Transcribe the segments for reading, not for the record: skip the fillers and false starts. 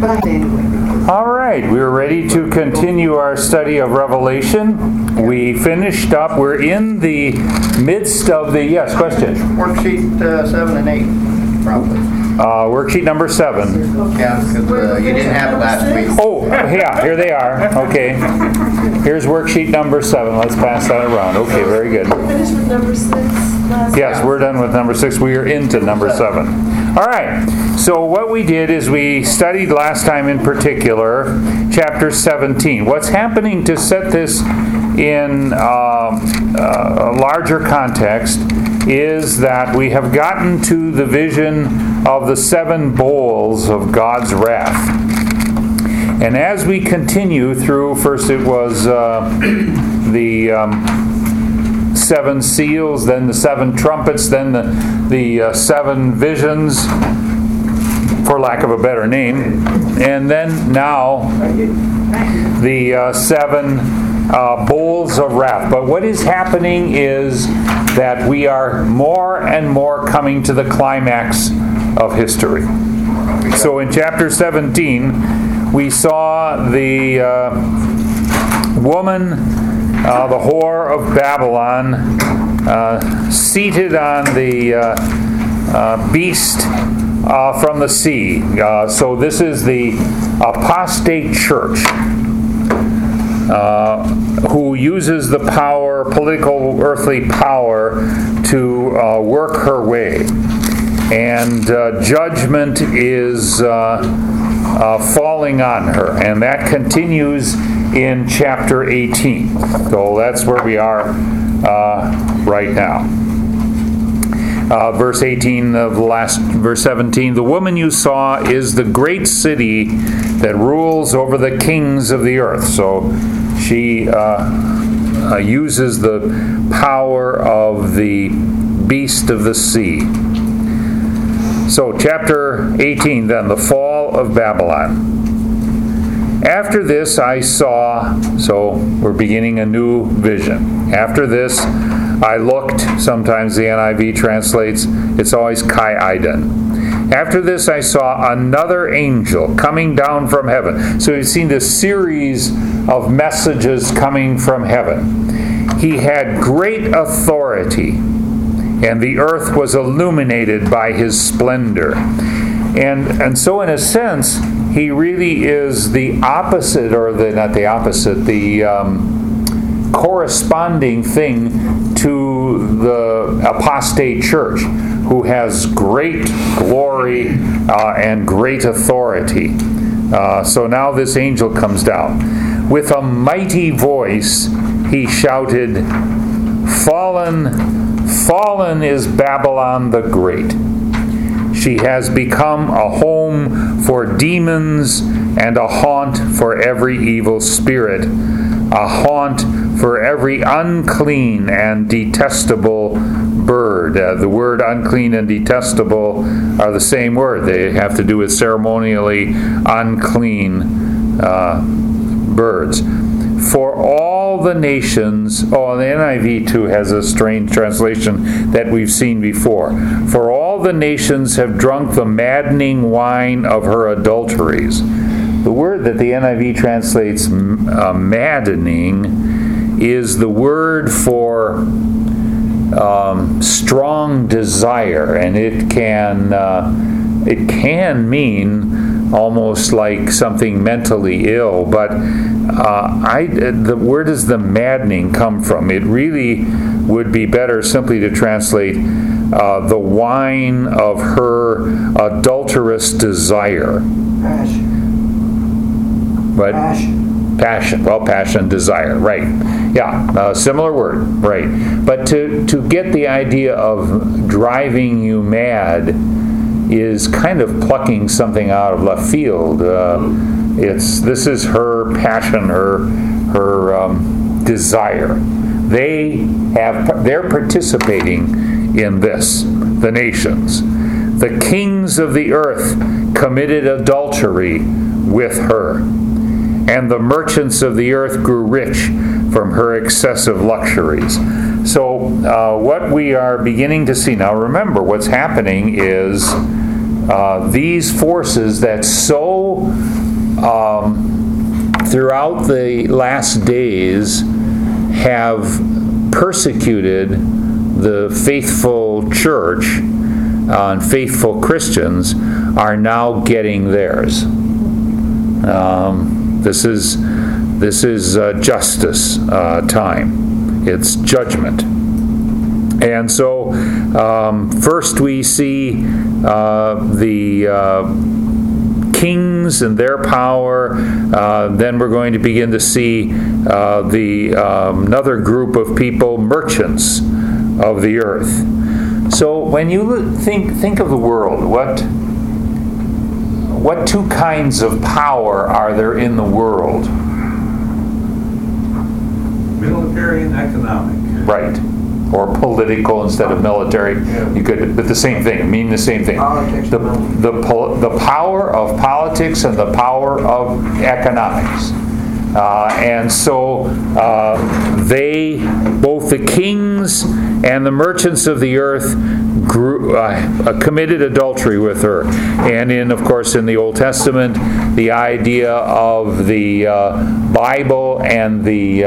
All right, we're ready to continue our study of Revelation. We finished up, we're in the midst of the, yes, question? Worksheet 7 and 8, probably. Worksheet number 7. Yeah, because you didn't have it last week. Oh, yeah, here they are. Okay. Here's worksheet number 7. Let's pass that around. Okay, very good. Finished with number 6 last Yes, we're done with number 6. We are into number 7. All right. So what we did is we studied last time in particular chapter 17. What's happening to set this in a larger context is that we have gotten to the vision of the 7 bowls of God's wrath. And as we continue through, first it was the 7 seals, then the 7 trumpets, then the 7 visions, for lack of a better name, and then now the 7 bowls of wrath. But what is happening is that we are more and more coming to the climax of history. So in chapter 17, we saw the woman, the whore of Babylon, seated on the beast from the sea. So this is the apostate church who uses the power, political, earthly power, to work her way. And judgment is falling on her. And that continues in chapter 18. So that's where we are right now. Verse 18 of the last, verse 17, the woman you saw is the great city that rules over the kings of the earth. So she uses the power of the beast of the sea. So chapter 18 then, the fall of Babylon. After this I saw, so we're beginning a new vision. After this I looked, sometimes the NIV translates, it's always Kai-Iden. After this I saw another angel coming down from heaven. So we've seen this series of messages coming from heaven. He had great authority, and the earth was illuminated by his splendor. And so in a sense, he really is the opposite, or not the opposite, the corresponding thing to the apostate church, who has great glory and great authority. So now this angel comes down. With a mighty voice he shouted, "Fallen, fallen is Babylon the Great. She has become a home for demons and a haunt for every evil spirit, a haunt for every unclean and detestable bird." The word unclean and detestable are the same word. They have to do with ceremonially unclean birds. For all the nations, the NIV too has a strange translation that we've seen before. For all the nations have drunk the maddening wine of her adulteries. The word that the NIV translates maddening is the word for strong desire, and it can mean almost like something mentally ill, but where does the maddening come from? It really would be better simply to translate the wine of her adulterous desire. But passion. Well, passion, desire, right? Yeah, similar word, right? But to get the idea of driving you mad is kind of plucking something out of left field. This is her passion, her desire. They're participating in this. The nations, the kings of the earth, committed adultery with her, and the merchants of the earth grew rich from her excessive luxuries. So what we are beginning to see now, remember what's happening is these forces that so throughout the last days have persecuted the faithful church and faithful Christians are now getting theirs. This is justice time. It's judgment. And so first we see the kings and their power. Then we're going to begin to see another group of people, merchants of the earth. So when you think of the world, what two kinds of power are there in the world? Military and economic. Right. Or political instead of military. You could, but the same thing, mean the same thing. Politics. The power of politics and the power of economics. And so they, both the kings and the merchants of the earth, committed adultery with her. And of course, in the Old Testament, the idea of the Bible and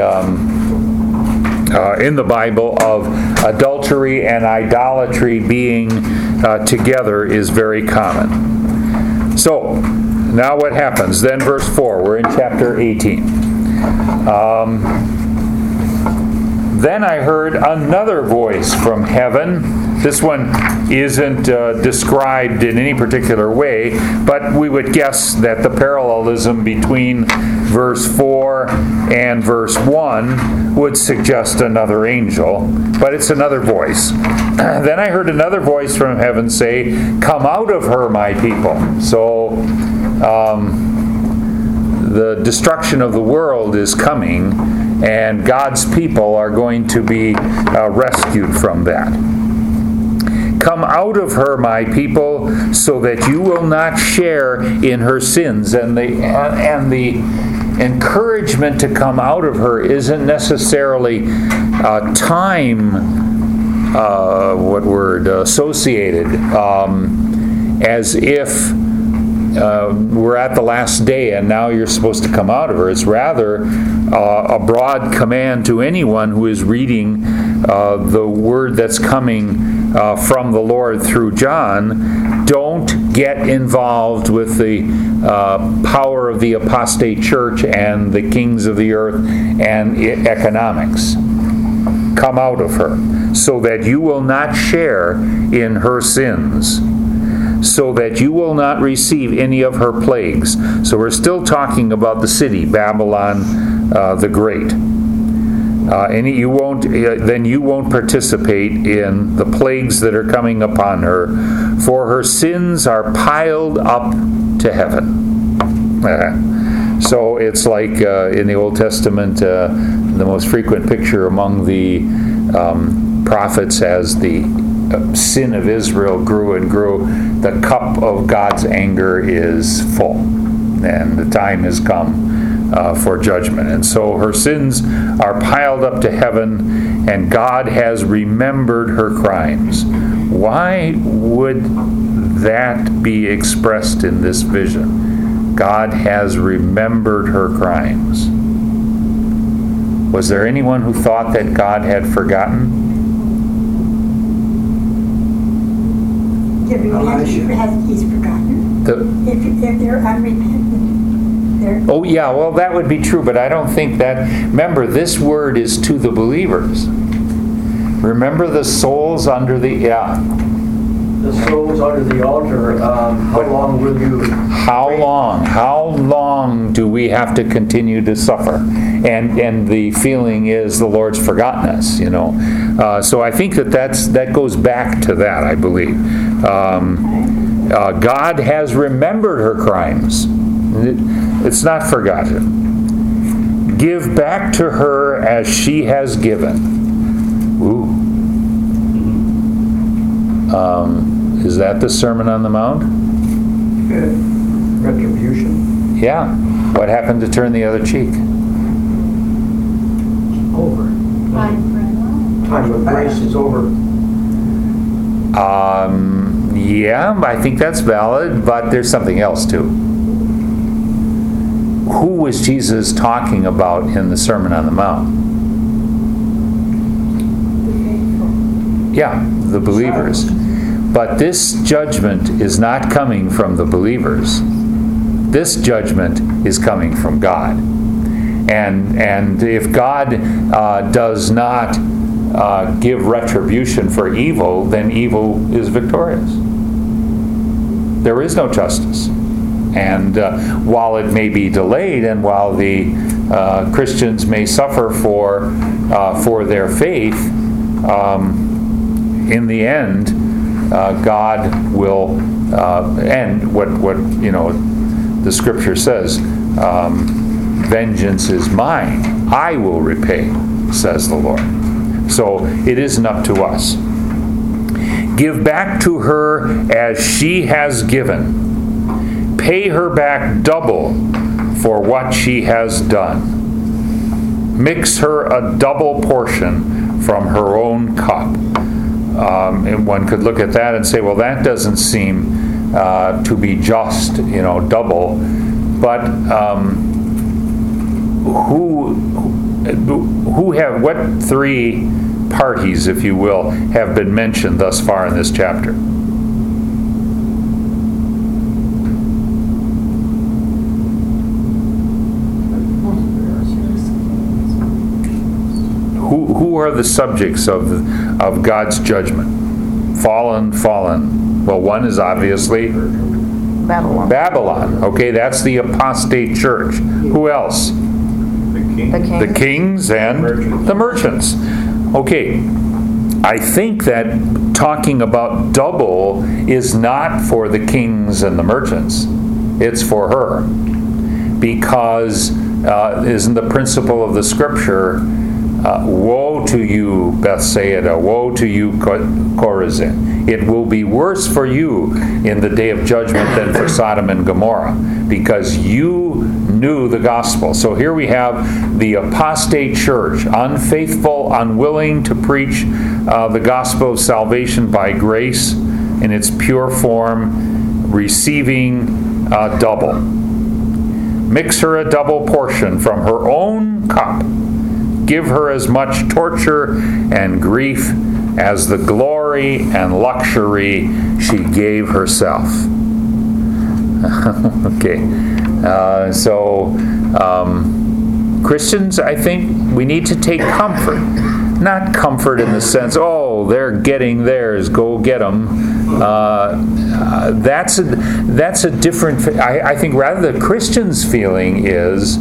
in the Bible of adultery and idolatry being together is very common. So, now what happens? Then verse 4, we're in chapter 18. Then I heard another voice from heaven. This one isn't described in any particular way, but we would guess that the parallelism between verse 4 and verse 1 would suggest another angel, but it's another voice. Then I heard another voice from heaven say, "Come out of her, my people." So the destruction of the world is coming, and God's people are going to be rescued from that. "Come out of her, my people, so that you will not share in her sins." And the encouragement to come out of her isn't necessarily time, associated, as if we're at the last day and now you're supposed to come out of her. It's rather a broad command to anyone who is reading the word that's coming from the Lord through John. Don't get involved with the power of the apostate church and the kings of the earth and economics. Come out of her, so that you will not share in her sins, so that you will not receive any of her plagues. So we're still talking about the city, Babylon the Great. Then you won't participate in the plagues that are coming upon her, for her sins are piled up to heaven. So it's like in the Old Testament, the most frequent picture among the prophets as the sin of Israel grew and grew. The cup of God's anger is full, and the time has come for judgment. And so her sins are piled up to heaven, and God has remembered her crimes. Why would that be expressed in this vision? God has remembered her crimes. Was there anyone who thought that God had forgotten? He's forgotten. If they're unrepentant. Oh yeah, well that would be true, but I don't think that. Remember, this word is to the believers. Remember the souls under the souls under the altar. How long will you? How long do we have to continue to suffer? And the feeling is the Lord's forgotten us. So I think that goes back to that. I believe God has remembered her crimes. It's not forgotten. Give back to her as she has given. Ooh. Is that the Sermon on the Mount? Good. Retribution. Yeah. What happened to turn the other cheek? Over. Time of grace is over. Yeah, I think that's valid, but there's something else too. Who was Jesus talking about in the Sermon on the Mount? Yeah, the believers. But this judgment is not coming from the believers. This judgment is coming from God. And if God does not give retribution for evil, then evil is victorious. There is no justice. And while it may be delayed, and while the Christians may suffer for their faith, in the end, God will end what the Scripture says. Vengeance is mine; I will repay, says the Lord. So it isn't up to us. Give back to her as she has given. Pay her back double for what she has done. Mix her a double portion from her own cup. And one could look at that and say, well, that doesn't seem to be just, double. But what three parties, if you will, have been mentioned thus far in this chapter? Who are the subjects of God's judgment? Fallen. Well, one is obviously Babylon. Okay, that's the apostate church. Who else? The kings and the merchants. Okay, I think that talking about double is not for the kings and the merchants. It's for her. Because isn't the principle of the Scripture, woe to you, Bethsaida, woe to you, Chorazin. It will be worse for you in the day of judgment than for Sodom and Gomorrah, because you knew the gospel. So here we have the apostate church, unfaithful, unwilling to preach the gospel of salvation by grace in its pure form, receiving double. Mix her a double portion from her own cup. Give her as much torture and grief as the glory and luxury she gave herself. Okay. Christians, I think we need to take comfort. Not comfort in the sense, oh, they're getting theirs, go get them. That's a different... I think rather the Christian's feeling is...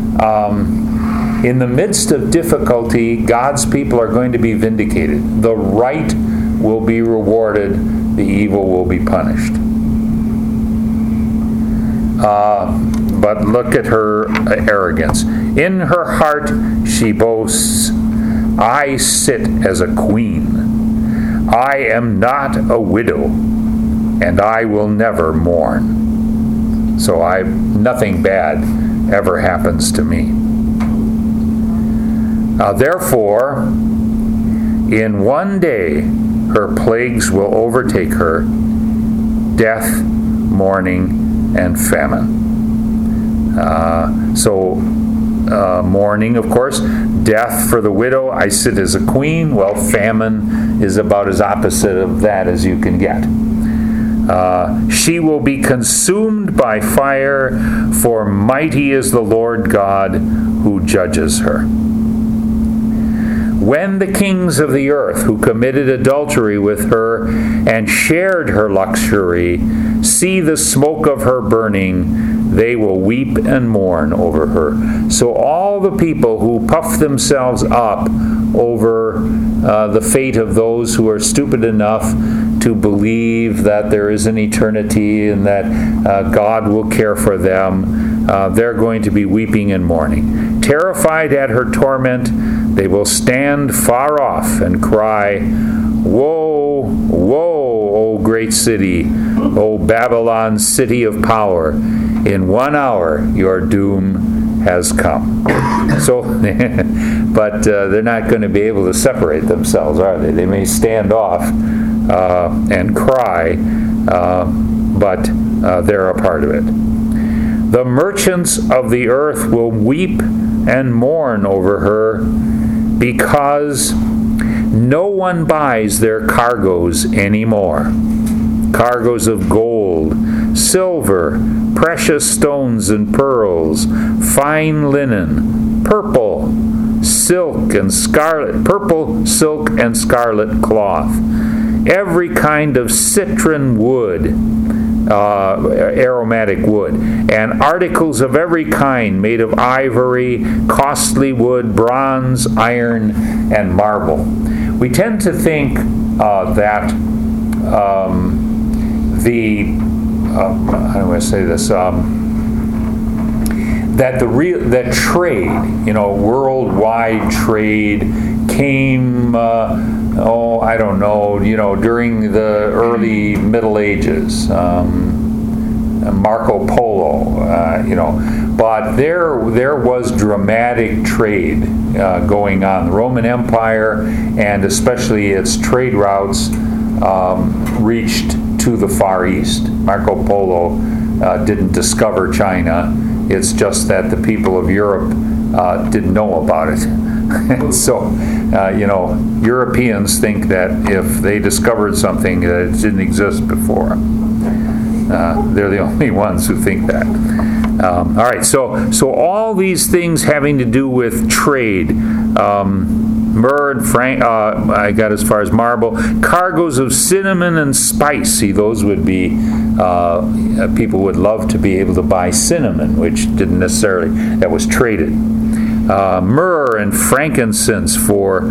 in the midst of difficulty, God's people are going to be vindicated. The right will be rewarded. The evil will be punished. But look at her arrogance. In her heart she boasts, I sit as a queen. I am not a widow, and I will never mourn. So nothing bad ever happens to me. Therefore, in one day her plagues will overtake her, death, mourning, and famine. Mourning, of course, death for the widow, I sit as a queen. Well, famine is about as opposite of that as you can get. She will be consumed by fire, for mighty is the Lord God who judges her. When the kings of the earth who committed adultery with her and shared her luxury see the smoke of her burning, they will weep and mourn over her. So all the people who puff themselves up over the fate of those who are stupid enough to believe that there is an eternity and that God will care for them, they're going to be weeping and mourning. Terrified at her torment, they will stand far off and cry, Woe, woe, O great city, O Babylon, city of power. In 1 hour your doom has come. So, but they're not going to be able to separate themselves, are they? They may stand off and cry, but they're a part of it. The merchants of the earth will weep and mourn over her because no one buys their cargoes anymore. Cargoes of gold, silver, precious stones and pearls, fine linen, purple silk and scarlet cloth, every kind of citron wood, aromatic wood, and articles of every kind made of ivory, costly wood, bronze, iron, and marble. We tend to think that how do I say this? That trade, worldwide trade came, I don't know, during the early Middle Ages, Marco Polo, but there was dramatic trade going on. The Roman Empire, and especially its trade routes, reached to the Far East. Marco Polo didn't discover China. It's just that the people of Europe didn't know about it. So, Europeans think that if they discovered something that it didn't exist before, they're the only ones who think that. All right, so all these things having to do with trade, myrrh and I got as far as marble, cargoes of cinnamon and spice. See, those would be, people would love to be able to buy cinnamon, which didn't necessarily, that was traded. Myrrh and frankincense for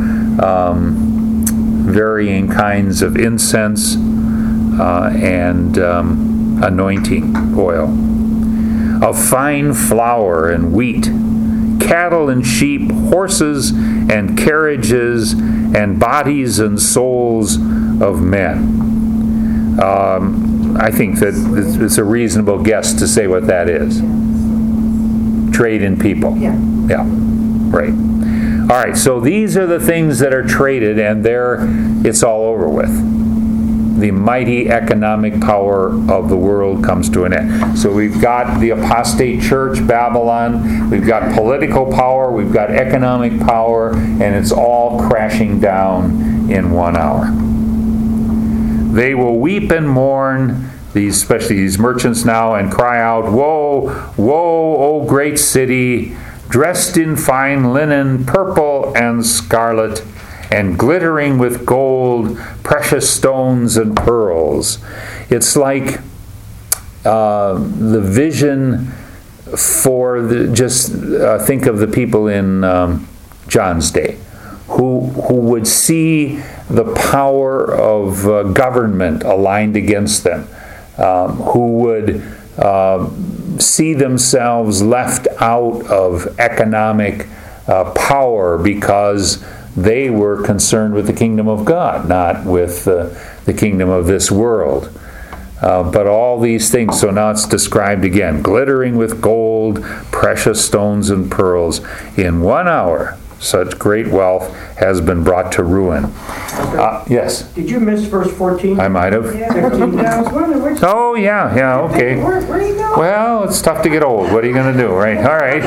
varying kinds of incense and anointing oil. Of fine flour and wheat, cattle and sheep, horses and carriages, and bodies and souls of men. I think that it's a reasonable guess to say what that is. Trade in people. Yeah, right. All right, so these are the things that are traded, and it's all over with. The mighty economic power of the world comes to an end. So we've got the apostate church, Babylon, we've got political power, we've got economic power, and it's all crashing down in 1 hour. They will weep and mourn, especially these merchants now, and cry out, "Woe, woe, O great city, dressed in fine linen, purple and scarlet, and glittering with gold, precious stones and pearls." It's like the vision for think of the people in John's day, who would see the power of government aligned against them, who would see themselves left out of economic power because they were concerned with the kingdom of God, not with the kingdom of this world. But all these things, so now it's described again, glittering with gold, precious stones and pearls. In 1 hour, such great wealth has been brought to ruin. Yes? Did you miss verse 14? I might have. Yeah, I was wondering which. Oh, yeah, okay. Where are you going? Well, it's tough to get old. What are you going to do, right? All right.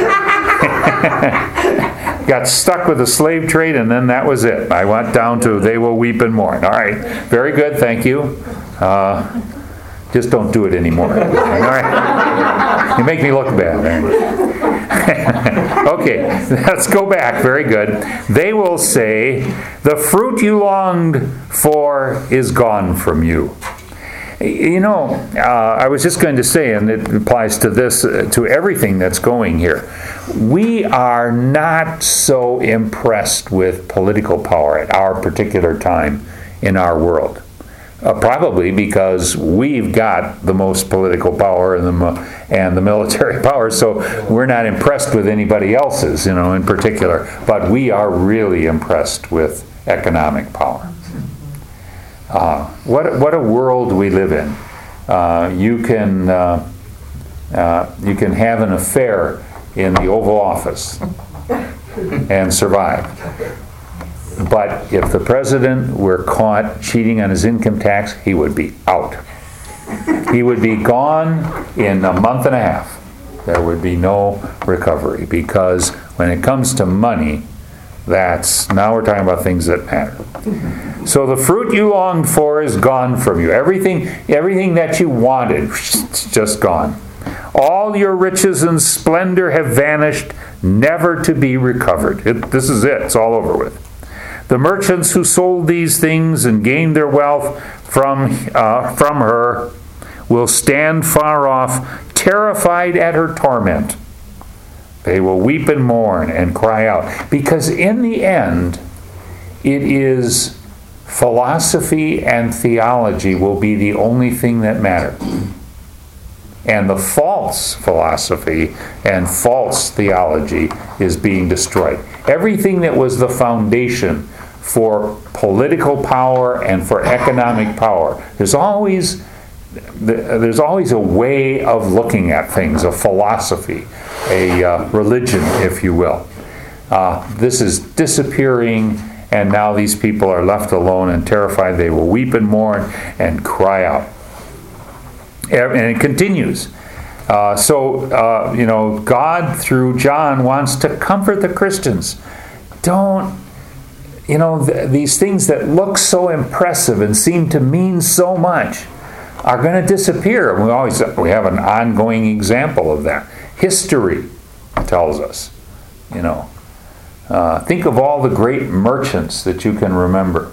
Got stuck with the slave trade, and then that was it. I went down to they will weep and mourn. All right. Very good. Thank you. Just don't do it anymore. All right. You make me look bad. Okay. Let's go back. Very good. They will say, the fruit you longed for is gone from you. I was just going to say, and it applies to this, to everything that's going here. We are not so impressed with political power at our particular time in our world. Probably because we've got the most political power and the military power, so we're not impressed with anybody else's, in particular. But we are really impressed with economic power. What a world we live in. You can have an affair in the Oval Office and survive. But if the president were caught cheating on his income tax, he would be out. He would be gone in a month and a half. There would be no recovery, because when it comes to money, now we're talking about things that matter. So the fruit you longed for is gone from you. Everything that you wanted, it's just gone. All your riches and splendor have vanished, never to be recovered. This is it. It's all over with. The merchants who sold these things and gained their wealth from her will stand far off, terrified at her torment. They will weep and mourn and cry out. Because in the end, it is philosophy and theology will be the only thing that matter. And the false philosophy and false theology is being destroyed. Everything that was the foundation for political power and for economic power, there's always a way of looking at things, a philosophy, a religion, if you will. This is disappearing, and now these people are left alone and terrified. They will weep and mourn and cry out. And it continues. God, through John, wants to comfort the Christians. These things that look so impressive and seem to mean so much are going to disappear. We have an ongoing example of that. History tells us. Think of all the great merchants that you can remember.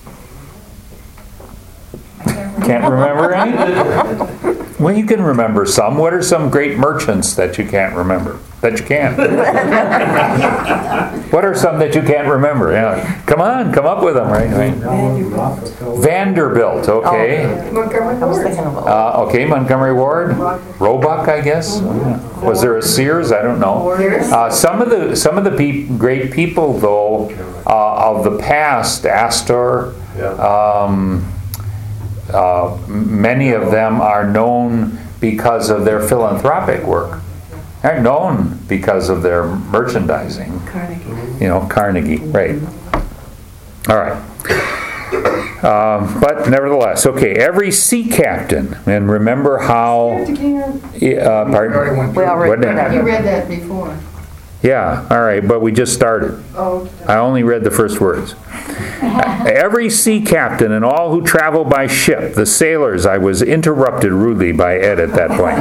Can't remember any? Well, you can remember some. What are some great merchants that you can't remember? That you can. What are some that you can't remember? Yeah. Come on, come up with them, right? Vanderbilt, okay. Montgomery Ward. Roebuck, I guess. Was there a Sears? I don't know. Some of the great people, though, of the past, Astor. Many of them are known because of their philanthropic work. They're known because of their merchandising. Carnegie, right. All right. But nevertheless, okay, every sea captain, and remember how... pardon? We already read that. You read that before. Yeah, all right, but we just started. Oh. I only read the first words. Every sea captain and all who travel by ship, the sailors, I was interrupted rudely by Ed at that point.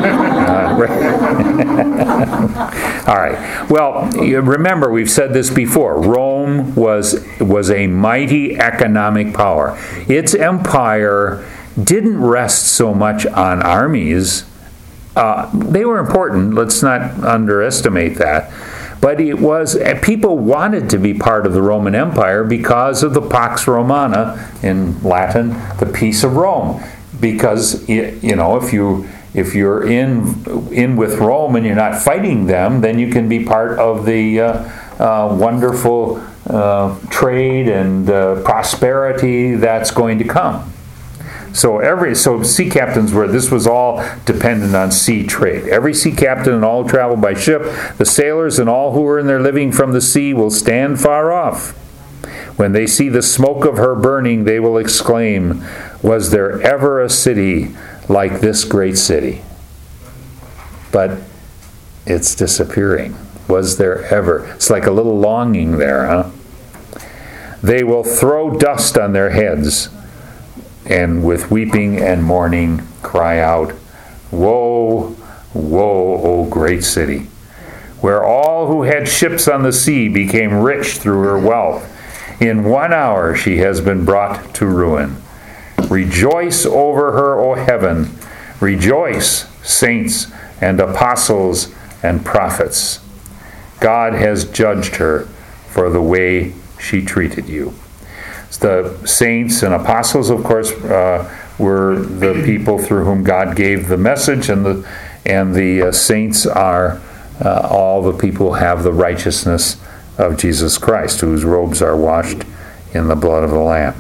All right. Well, remember, we've said this before. Rome was a mighty economic power. Its empire didn't rest so much on armies. They were important. Let's not underestimate that. But people wanted to be part of the Roman Empire because of the Pax Romana, in Latin, the peace of Rome. Because if you're in with Rome and you're not fighting them, then you can be part of the wonderful trade and prosperity that's going to come. So sea captains this was all dependent on sea trade. Every sea captain and all who travel by ship, the sailors and all who earn their living from the sea will stand far off. When they see the smoke of her burning, they will exclaim, "Was there ever a city like this great city?" But it's disappearing. Was there ever? It's like a little longing there, huh? They will throw dust on their heads, and with weeping and mourning cry out, "Woe, woe, O great city, where all who had ships on the sea became rich through her wealth. In 1 hour she has been brought to ruin. Rejoice over her, O heaven. Rejoice, saints and apostles and prophets. God has judged her for the way she treated you." The saints and apostles, of course, were the people through whom God gave the message, and the saints are all the people who have the righteousness of Jesus Christ, whose robes are washed in the blood of the Lamb.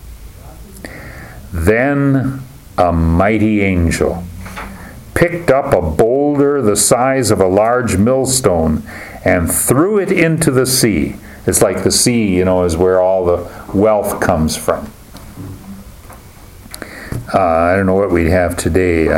Then a mighty angel picked up a boulder the size of a large millstone and threw it into the sea. It's like the sea, is where all the wealth comes from. I don't know what we'd have today.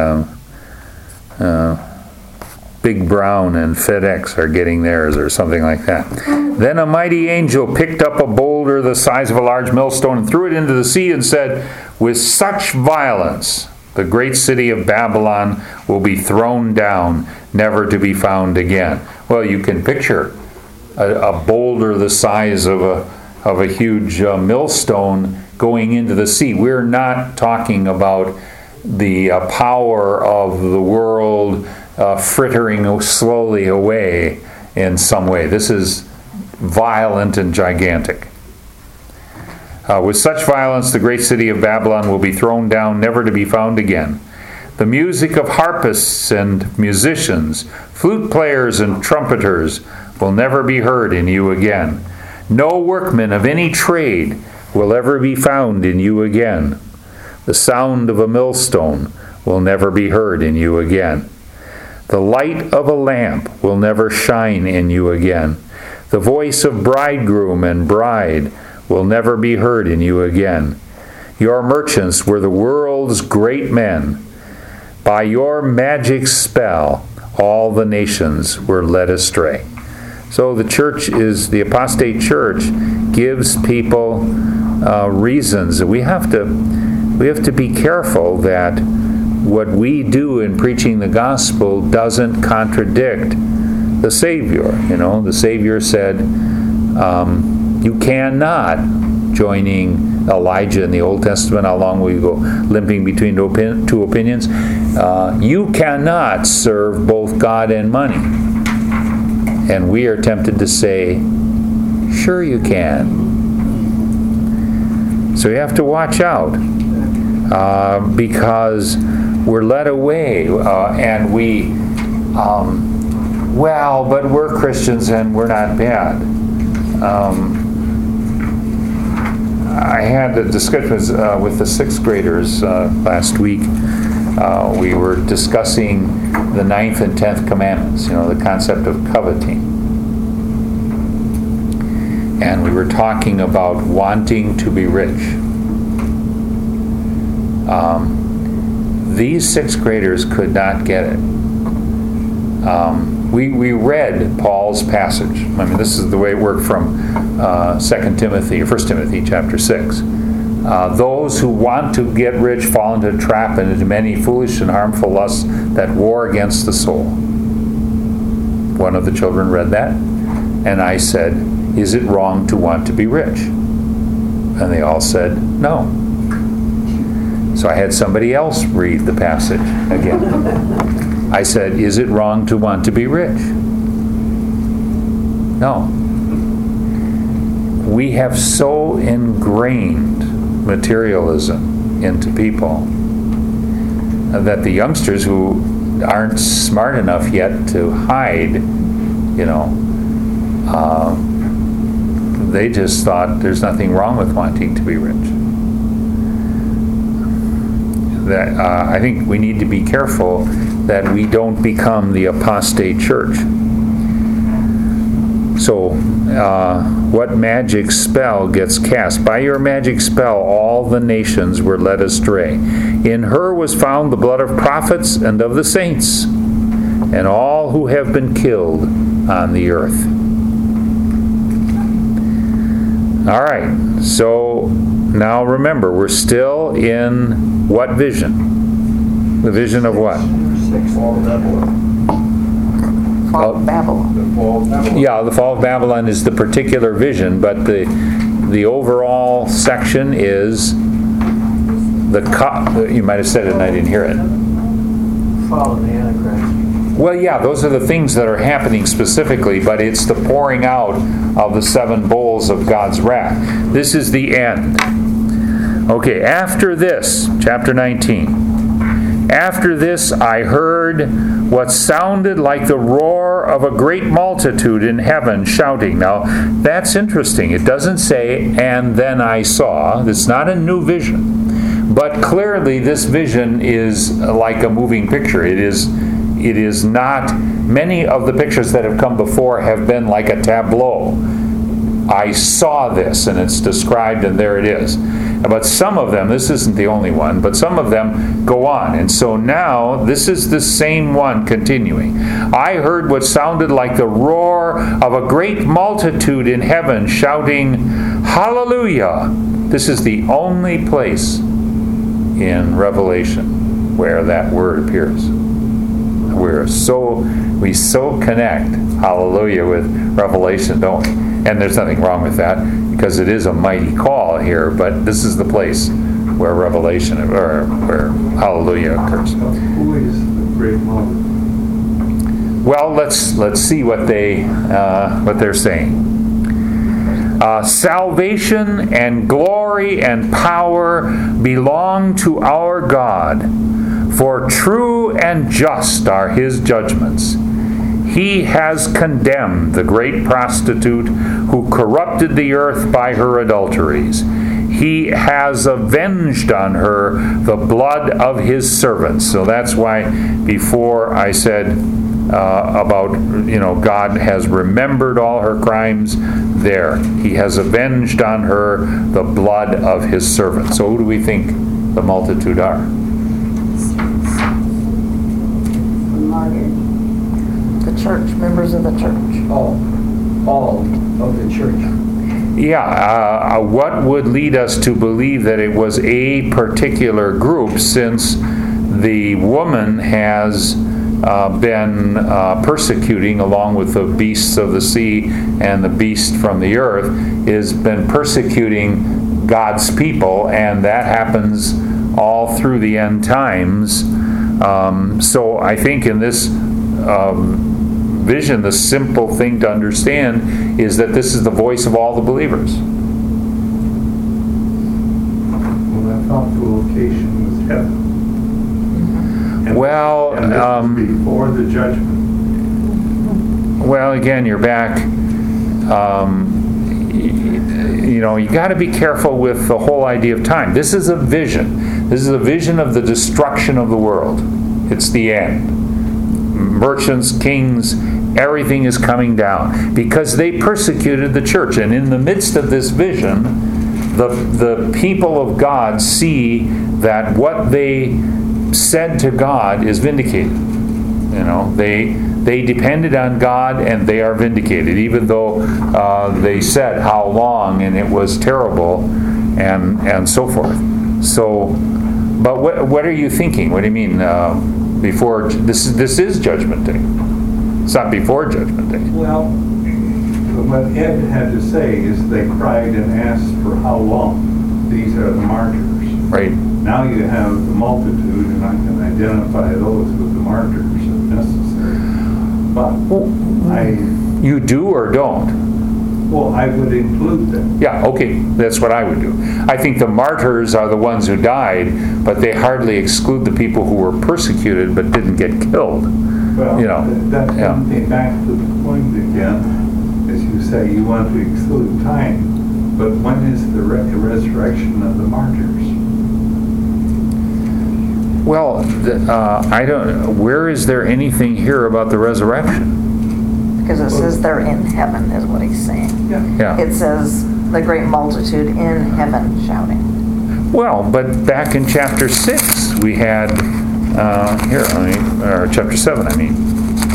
Big Brown and FedEx are getting theirs or something like that. Then a mighty angel picked up a boulder the size of a large millstone and threw it into the sea and said, with such violence, the great city of Babylon will be thrown down, never to be found again. Well, you can picture a boulder the size of a huge millstone going into the sea. We're not talking about the power of the world frittering slowly away in some way. This is violent and gigantic. With such violence, the great city of Babylon will be thrown down, never to be found again. The music of harpists and musicians, flute players and trumpeters will never be heard in you again. No workman of any trade will ever be found in you again. The sound of a millstone will never be heard in you again. The light of a lamp will never shine in you again. The voice of bridegroom and bride will never be heard in you again. Your merchants were the world's great men. By your magic spell, all the nations were led astray. So the apostate church gives people reasons. We have to be careful that what we do in preaching the gospel doesn't contradict the Savior. The Savior said, you cannot, joining Elijah in the Old Testament, how long will you go limping between two opinions? You cannot serve both God and money. And we are tempted to say, sure you can. So you have to watch out because we're led away and we, but we're Christians and we're not bad. I had a discussion with the 6th graders last week. We were discussing the 9th and 10th commandments, the concept of coveting. And we were talking about wanting to be rich. These 6th graders could not get it. We read Paul's passage. This is the way it worked from 2 Timothy, or 1 Timothy chapter 6. Those who want to get rich fall into a trap and into many foolish and harmful lusts that war against the soul. One of the children read that, and I said, is it wrong to want to be rich? And they all said, no. So I had somebody else read the passage again. I said, is it wrong to want to be rich? No. We have so ingrained materialism into people that the youngsters who aren't smart enough yet to hide, they just thought there's nothing wrong with wanting to be rich. I think we need to be careful that we don't become the apostate church. So, what magic spell gets cast? By your magic spell, all the nations were led astray. In her was found the blood of prophets and of the saints, and all who have been killed on the earth. All right, so now remember, we're still in what vision? The vision of what? Fall of Babylon. Fall of Babylon. The fall of Babylon. Yeah, the fall of Babylon is the particular vision, but the overall section is you might have said it and I didn't hear it. Fall of the Antichrist. Well, yeah, those are the things that are happening specifically, but it's the pouring out of the 7 bowls of God's wrath. This is the end. Okay, after this, chapter 19. After this, I heard what sounded like the roar of a great multitude in heaven shouting. Now, that's interesting. It doesn't say, and then I saw. It's not a new vision. But clearly, this vision is like a moving picture. It is not, many of the pictures that have come before have been like a tableau. I saw this, and it's described, and there it is. But some of them, this isn't the only one, but some of them go on. And so now, this is the same one continuing. I heard what sounded like the roar of a great multitude in heaven shouting, Hallelujah! This is the only place in Revelation where that word appears. We so connect Hallelujah with Revelation, don't we? And there's nothing wrong with that, because it is a mighty call here, but this is the place where Revelation, or where Hallelujah occurs. Who is the great multitude? Well, let's see what they're saying. Salvation and glory and power belong to our God, for true and just are His judgments. He has condemned the great prostitute who corrupted the earth by her adulteries. He has avenged on her the blood of His servants. So that's why before I said about, God has remembered all her crimes there. He has avenged on her the blood of His servants. So who do we think the multitude are? The church, members of the church. All of the church. Yeah, what would lead us to believe that it was a particular group, since the woman has been persecuting, along with the beasts of the sea and the beast from the earth, has been persecuting God's people, and that happens all through the end times. So I think in this vision, the simple thing to understand is that this is the voice of all the believers. Well, I thought the location was heaven. And this is before the judgment. Well, again, you're back. You got to be careful with the whole idea of time. This is a vision. This is a vision of the destruction of the world. It's the end. Merchants, kings, everything is coming down because they persecuted the church. And in the midst of this vision, the people of God see that what they said to God is vindicated. They depended on God, and they are vindicated, even though they said how long and it was terrible, and so forth. So, but what are you thinking? What do you mean? Before this is Judgment Day. It's not before Judgment Day. Well, what Ed had to say is they cried and asked for how long. These are the martyrs. Right. Now you have the multitude, and I can identify those with the martyrs if necessary. But you do or don't? Well, I would include them. Yeah, okay, that's what I would do. I think the martyrs are the ones who died, but they hardly exclude the people who were persecuted but didn't get killed. Well, that's something back to the point again, as you say, you want to exclude time, but when is the resurrection of the martyrs? Well, I don't. Where is there anything here about the resurrection? Because it says they're in heaven, is what he's saying. Yeah. It says the great multitude in heaven shouting. Well, but back in chapter 6, we had or chapter 7, I mean.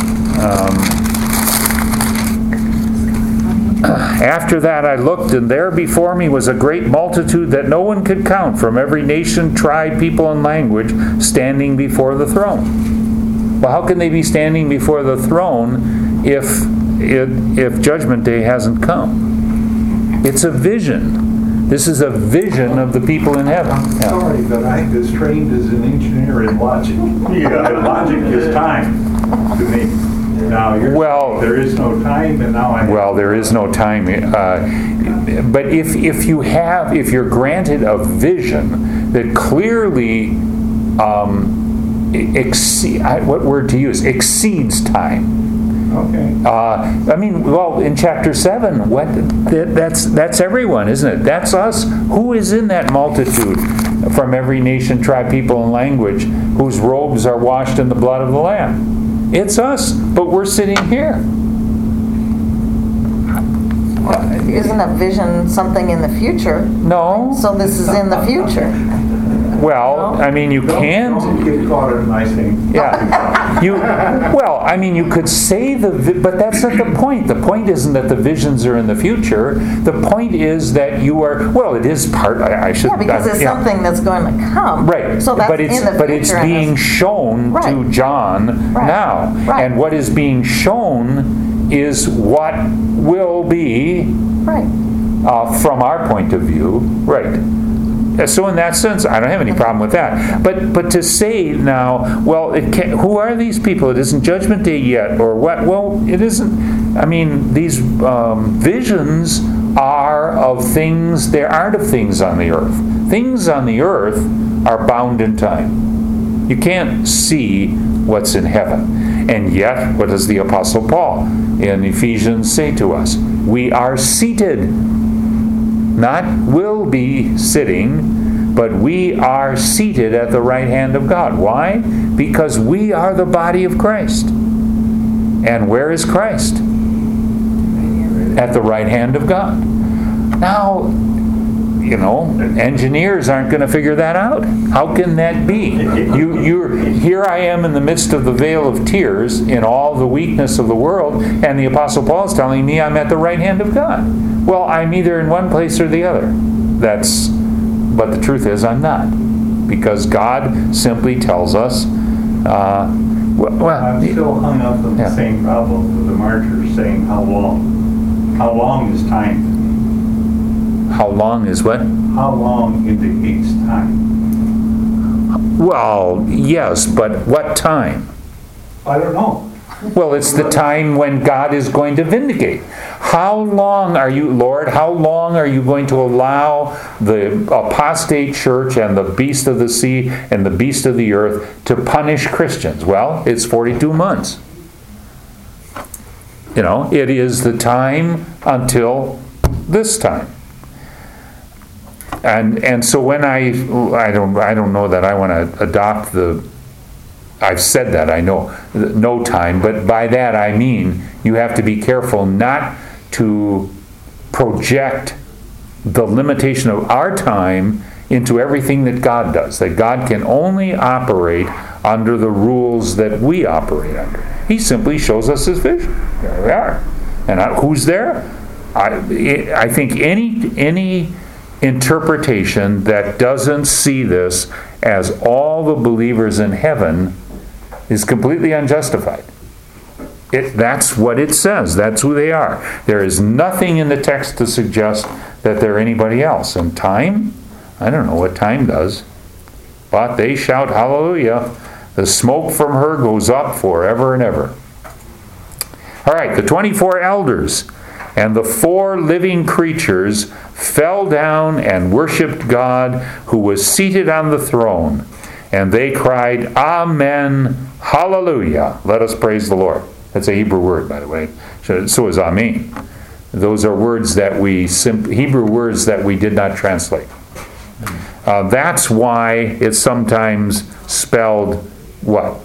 After that I looked, and there before me was a great multitude that no one could count, from every nation, tribe, people, and language, standing before the throne. Well, how can they be standing before the throne if Judgment Day hasn't come? It's a vision. This is a vision of the people in heaven. I'm sorry, but I was trained as an engineer in logic. Logic is time to me. Now there is no time, and now Well, there is no time. But if you're granted a vision that clearly exceeds time. Okay. In chapter 7, that's everyone, isn't it? That's us. Who is in that multitude from every nation, tribe, people, and language, whose robes are washed in the blood of the Lamb? It's us, but we're sitting here. isn't a vision something in the future? No. So this is in the future. Well, I mean, you can. Don't get caught in my saying. Yeah. You could say but that's not the point. The point isn't that the visions are in the future. The point is that you are, well, it is part, I should. Yeah, because it's something that's going to come. Right. So that's in the future. But it's being shown to John now. Right. And what is being shown is what will be, from our point of view, right. So in that sense, I don't have any problem with that. But to say now, well, who are these people? It isn't Judgment Day yet, or what? Well, it isn't. I mean, these visions are of things. There aren't of things on the earth. Things on the earth are bound in time. You can't see what's in heaven. And yet, what does the Apostle Paul in Ephesians say to us? We are seated. Not will be sitting, but we are seated at the right hand of God. Why? Because we are the body of Christ. And where is Christ? At the right hand of God. Now, engineers aren't going to figure that out. How can that be? Here I am in the midst of the vale of tears in all the weakness of the world, and the Apostle Paul is telling me I'm at the right hand of God. Well, I'm either in one place or the other. But the truth is I'm not. Because God simply tells us, I'm still hung up on the same problem with the martyrs saying how long. How long is time? How long is what? How long indicates time? Well, yes, but what time? I don't know. Well, it's the time when God is going to vindicate. How long are you, Lord, how long are you going to allow the apostate church and the beast of the sea and the beast of the earth to punish Christians? Well, it's 42 months. It is the time until this time. And so when I don't know that I want to adopt I've said that, I know, no time, but by that I mean you have to be careful not to project the limitation of our time into everything that God does, that God can only operate under the rules that we operate under. He simply shows us His vision. There we are. And who's there? I think any interpretation that doesn't see this as all the believers in heaven is completely unjustified. That's what it says. That's who they are. There is nothing in the text to suggest that they're anybody else. And time? I don't know what time does. But they shout hallelujah. The smoke from her goes up forever and ever. All right, the 24 elders and the 4 living creatures fell down and worshipped God who was seated on the throne. And they cried, Amen, hallelujah. Let us praise the Lord. That's a Hebrew word, by the way. So is Amen. Those are words that Hebrew words that we did not translate. That's why it's sometimes spelled what?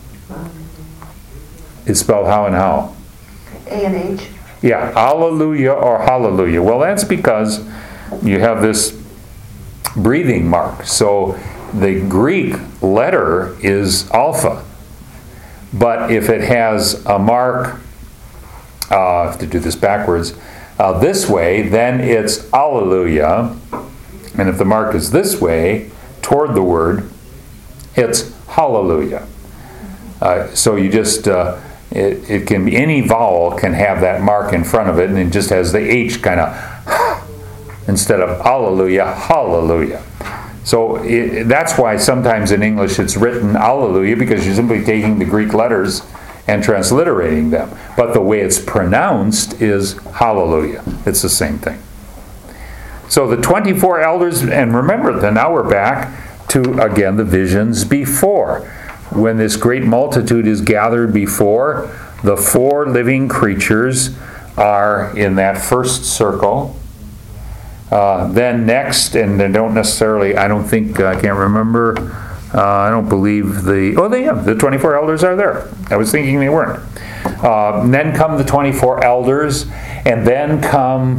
It's spelled how and how? A and H. Yeah, alleluia or hallelujah. Well, that's because you have this breathing mark. So the Greek letter is alpha. But if it has a mark, I have to do this backwards, this way, then it's alleluia. And if the mark is this way, toward the word, it's hallelujah. So you just, it can be, any vowel can have that mark in front of it, and it just has the H kind of, instead of alleluia, hallelujah. So that's why sometimes in English it's written alleluia, because you're simply taking the Greek letters and transliterating them. But the way it's pronounced is hallelujah. It's the same thing. So the 24 elders, and remember, then now we're back to, again, the visions before. When this great multitude is gathered before, the 4 living creatures are in that first circle. Then next, and they don't necessarily, I don't think, I can't remember, I don't believe the 24 elders are there. I was thinking they weren't. Then come the 24 elders, and then come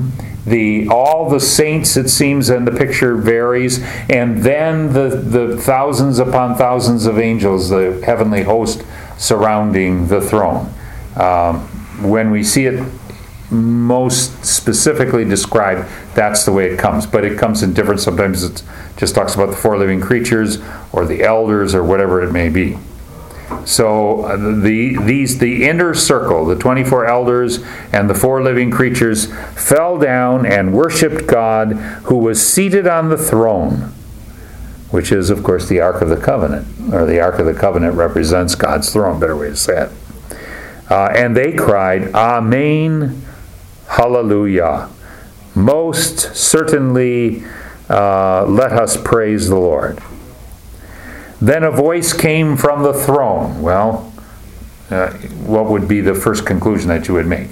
all the saints, it seems, and the picture varies, and then the thousands upon thousands of angels, the heavenly host surrounding the throne. When we see it most specifically described, that's the way it comes. But it comes in different, sometimes it just talks about the four living creatures or the elders or whatever it may be. So the inner circle, the 24 elders and the four living creatures, fell down and worshipped God who was seated on the throne, which is, of course, the Ark of the Covenant, or the Ark of the Covenant represents God's throne, better way to say it. And they cried, Amen, Hallelujah. Most certainly, let us praise the Lord. Then a voice came from the throne. Well, what would be the first conclusion that you would make?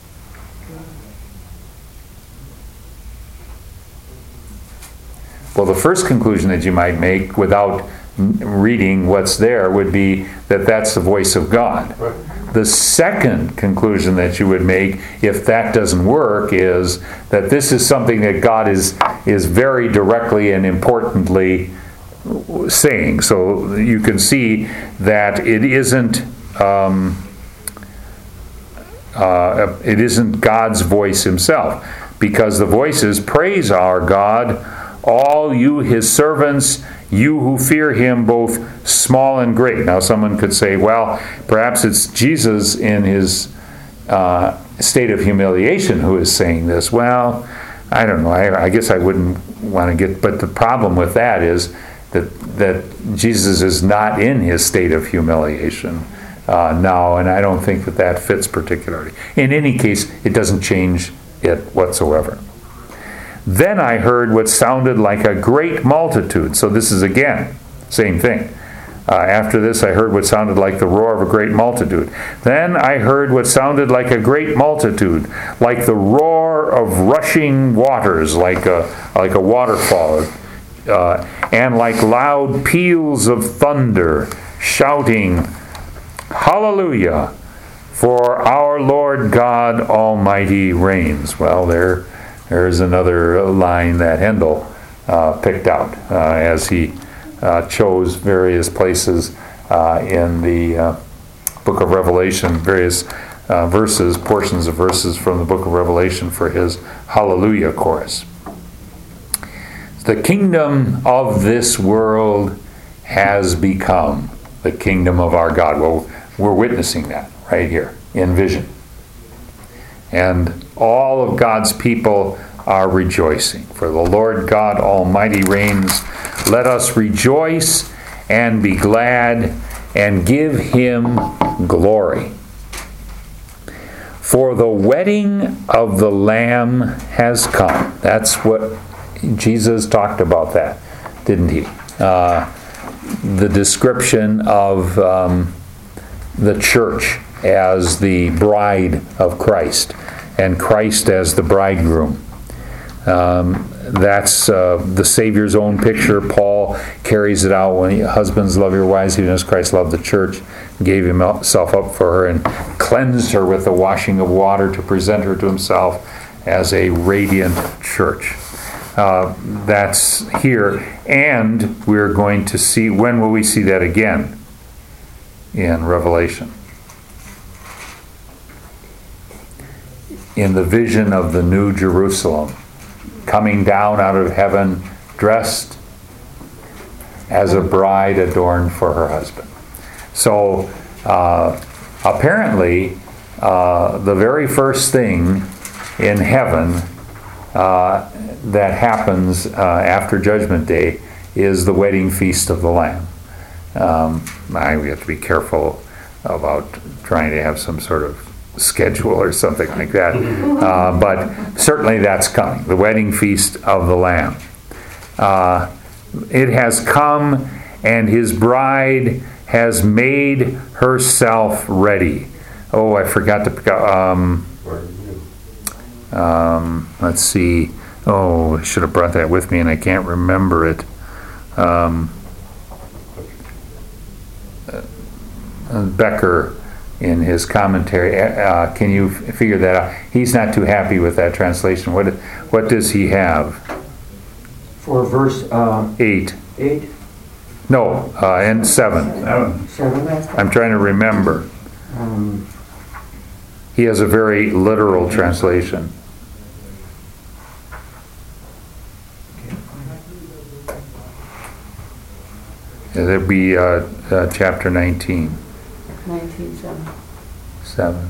Well, the first conclusion that you might make without reading what's there would be that that's the voice of God. Right. The second conclusion that you would make, if that doesn't work, is that this is something that God is very directly and importantly saying. So you can see that it isn't God's voice himself, because the voice is, praise our God, all you his servants, you who fear him, both small and great. Now someone could say, well, perhaps it's Jesus in his state of humiliation who is saying this. Well, I don't know. I guess I wouldn't want to get, but the problem with that is that Jesus is not in his state of humiliation now, and I don't think that fits particularly. In any case, it doesn't change it whatsoever. Then I heard what sounded like a great multitude. So this is again, same thing. After this, I heard what sounded like the roar of a great multitude. Then I heard what sounded like a great multitude, like the roar of rushing waters, like a waterfall, and like loud peals of thunder, shouting, Hallelujah, for our Lord God Almighty reigns. Well, there's another line that Handel picked out as he chose various places in the book of Revelation, various portions of verses from the book of Revelation for his Hallelujah chorus. The kingdom of this world has become the kingdom of our God. Well, we're witnessing that right here in vision. And all of God's people are rejoicing. For the Lord God Almighty reigns. Let us rejoice and be glad and give him glory. For the wedding of the Lamb has come. That's what Jesus talked about that, didn't he? The description of the church as the bride of Christ, and Christ as the bridegroom. That's the Savior's own picture. Paul carries it out when husbands, love your wives even as Christ loved the church, gave himself up for her, and cleansed her with the washing of water to present her to himself as a radiant church. That's here, and we're going to see, when will we see that again? In Revelation. In the vision of the New Jerusalem, coming down out of heaven, dressed as a bride adorned for her husband. So, apparently, the very first thing in heaven that happens after Judgment Day is the wedding feast of the Lamb. We have to be careful about trying to have some sort of schedule or something like that. But certainly that's coming, the wedding feast of the Lamb. It has come, and his bride has made herself ready. Oh, I forgot to pick up. Let's see. Oh, I should have brought that with me, and I can't remember it. Becker in his commentary. Can you figure that out? He's not too happy with that translation. What does he have? For verse 8. 8? No, and 7. 7? I'm trying to remember. He has a very literal translation. That'd be chapter 19. 19:7. 7.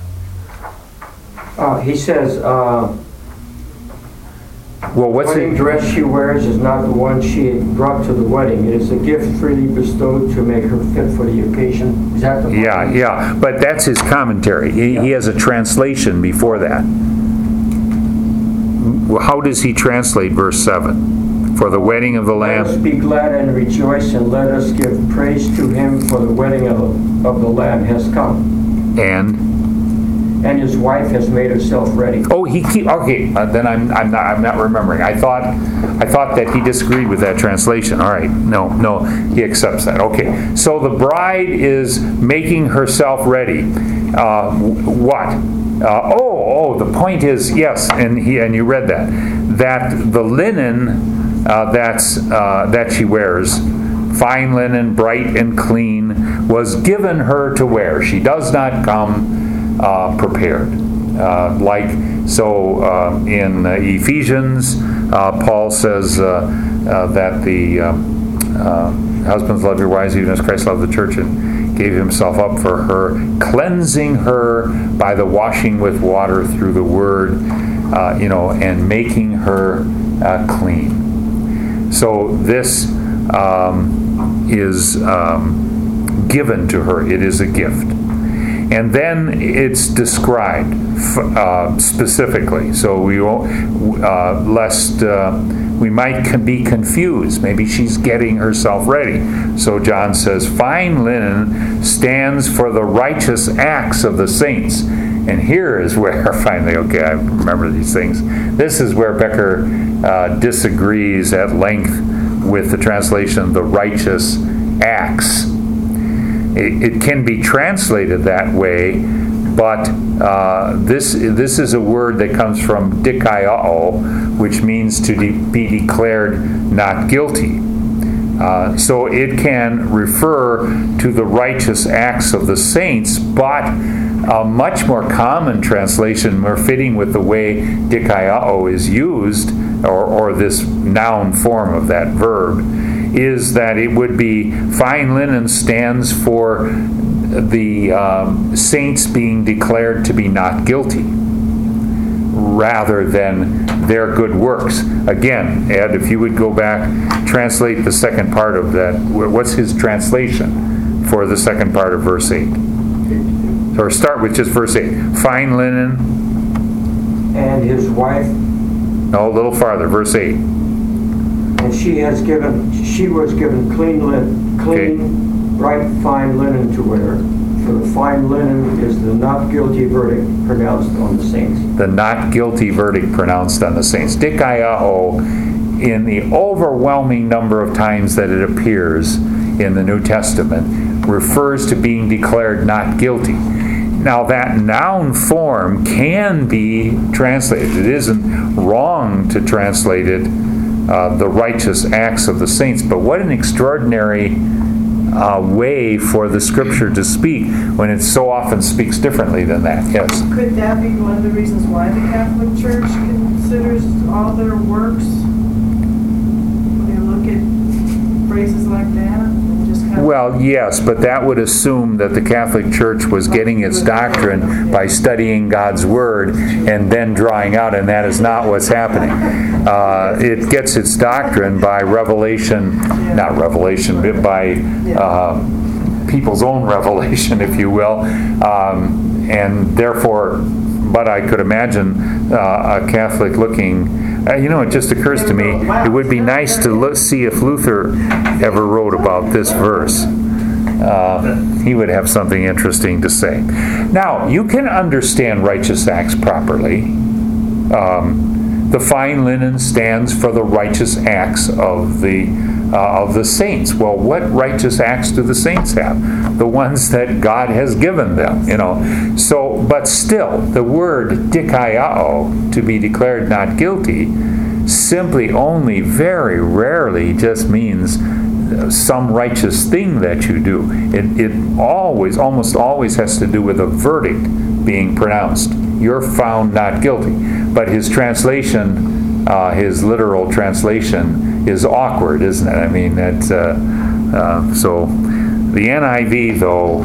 He says, Well, what's wedding it? dress she wears is not the one she brought to the wedding. It is a gift freely bestowed to make her fit for the occasion. Is that the one? Yeah, but that's his commentary. He has a translation before that. Well, how does he translate verse 7? For the wedding of the Let us Lamb. be glad and rejoice, and let us give praise to him, for the wedding of the Lamb has come, and his wife has made herself ready. Oh, okay. Then I'm not remembering. I thought that he disagreed with that translation. All right, no, he accepts that. Okay, so the bride is making herself ready. What? The point is, yes, and you read that the linen that she wears, fine linen, bright and clean, was given her to wear. She does not come prepared. In Ephesians, Paul says that the husbands love your wives even as Christ loved the church and gave himself up for her, cleansing her by the washing with water through the word, and making her clean. So this is given to her. It is a gift. And then it's described specifically. So we won't, lest we might be confused. Maybe she's getting herself ready. So John says, fine linen stands for the righteous acts of the saints. And here is where finally, okay, I remember these things. This is where Becker disagrees at length with the translation, the righteous acts. It can be translated that way, but this is a word that comes from dikaiao, which means to be declared not guilty. So it can refer to the righteous acts of the saints, but a much more common translation, more fitting with the way dikaiao is used, or this noun form of that verb, is that it would be fine linen stands for the saints being declared to be not guilty, rather than their good works. Again, Ed, if you would go back, translate the second part of that. What's his translation for the second part of verse 8? Or start with just verse 8. Fine linen. And his wife. No, a little farther, verse 8. And she was given clean, bright, fine linen to wear. For the fine linen is the not guilty verdict pronounced on the saints. The not guilty verdict pronounced on the saints. Dikaiao, in the overwhelming number of times that it appears in the New Testament, refers to being declared not guilty. Now that noun form can be translated. It isn't wrong to translate it the righteous acts of the saints, but what an extraordinary way for the Scripture to speak when it so often speaks differently than that. Yes? Could that be one of the reasons why the Catholic Church considers all their works, when they look at phrases like that? Well, yes, but that would assume that the Catholic Church was getting its doctrine by studying God's Word and then drawing out, and that is not what's happening. It gets its doctrine by revelation, not revelation, but by people's own revelation, if you will, and therefore, but I could imagine a Catholic looking. It just occurs to me, it would be nice to see if Luther ever wrote about this verse. He would have something interesting to say. Now, you can understand righteous acts properly. The fine linen stands for the righteous acts of the of the saints. Well, what righteous acts do the saints have? The ones that God has given them, So, but still, the word dikaiao, to be declared not guilty, simply only very rarely just means some righteous thing that you do. It almost always has to do with a verdict being pronounced. You're found not guilty. But his translation, his literal translation, is awkward, isn't it? I mean, so the NIV, though,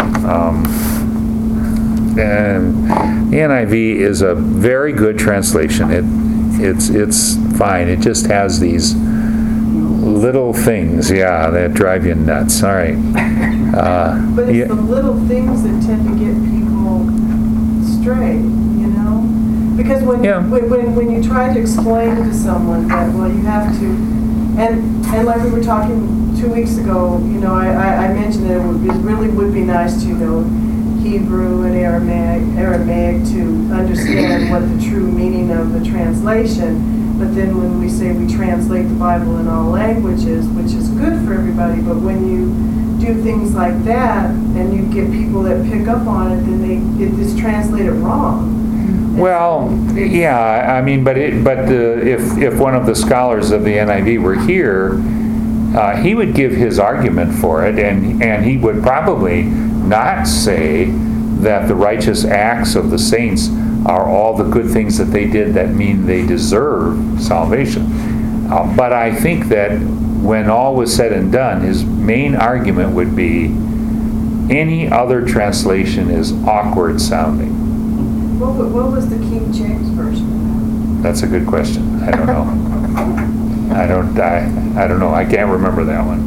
the NIV is a very good translation. It's fine. It just has these little things, that drive you nuts. All right. But it's the little things that tend to get people straight, Because when you try to explain to someone that, well, you have to, and like we were talking 2 weeks ago, I mentioned that it really would be nice to know Hebrew and Aramaic to understand what the true meaning of the translation. But then when we say we translate the Bible in all languages, which is good for everybody, but when you do things like that and you get people that pick up on it, then it's translated wrong. Well, yeah, I mean, if one of the scholars of the NIV were here, he would give his argument for it, and he would probably not say that the righteous acts of the saints are all the good things that they did that mean they deserve salvation. But I think that when all was said and done, his main argument would be any other translation is awkward sounding. What was the King James version? That's a good question. I don't know. I don't know. I can't remember that one.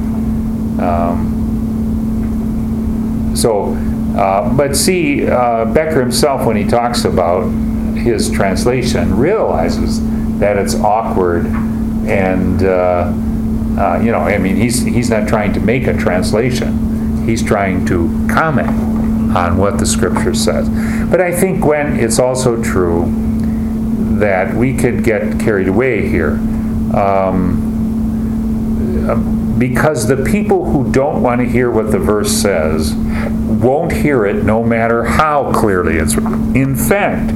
But see, Becker himself, when he talks about his translation, realizes that it's awkward, and he's not trying to make a translation. He's trying to comment on what the Scripture says. But I think, Gwen, it's also true that we could get carried away here. Because the people who don't want to hear what the verse says won't hear it no matter how clearly it's written. In fact,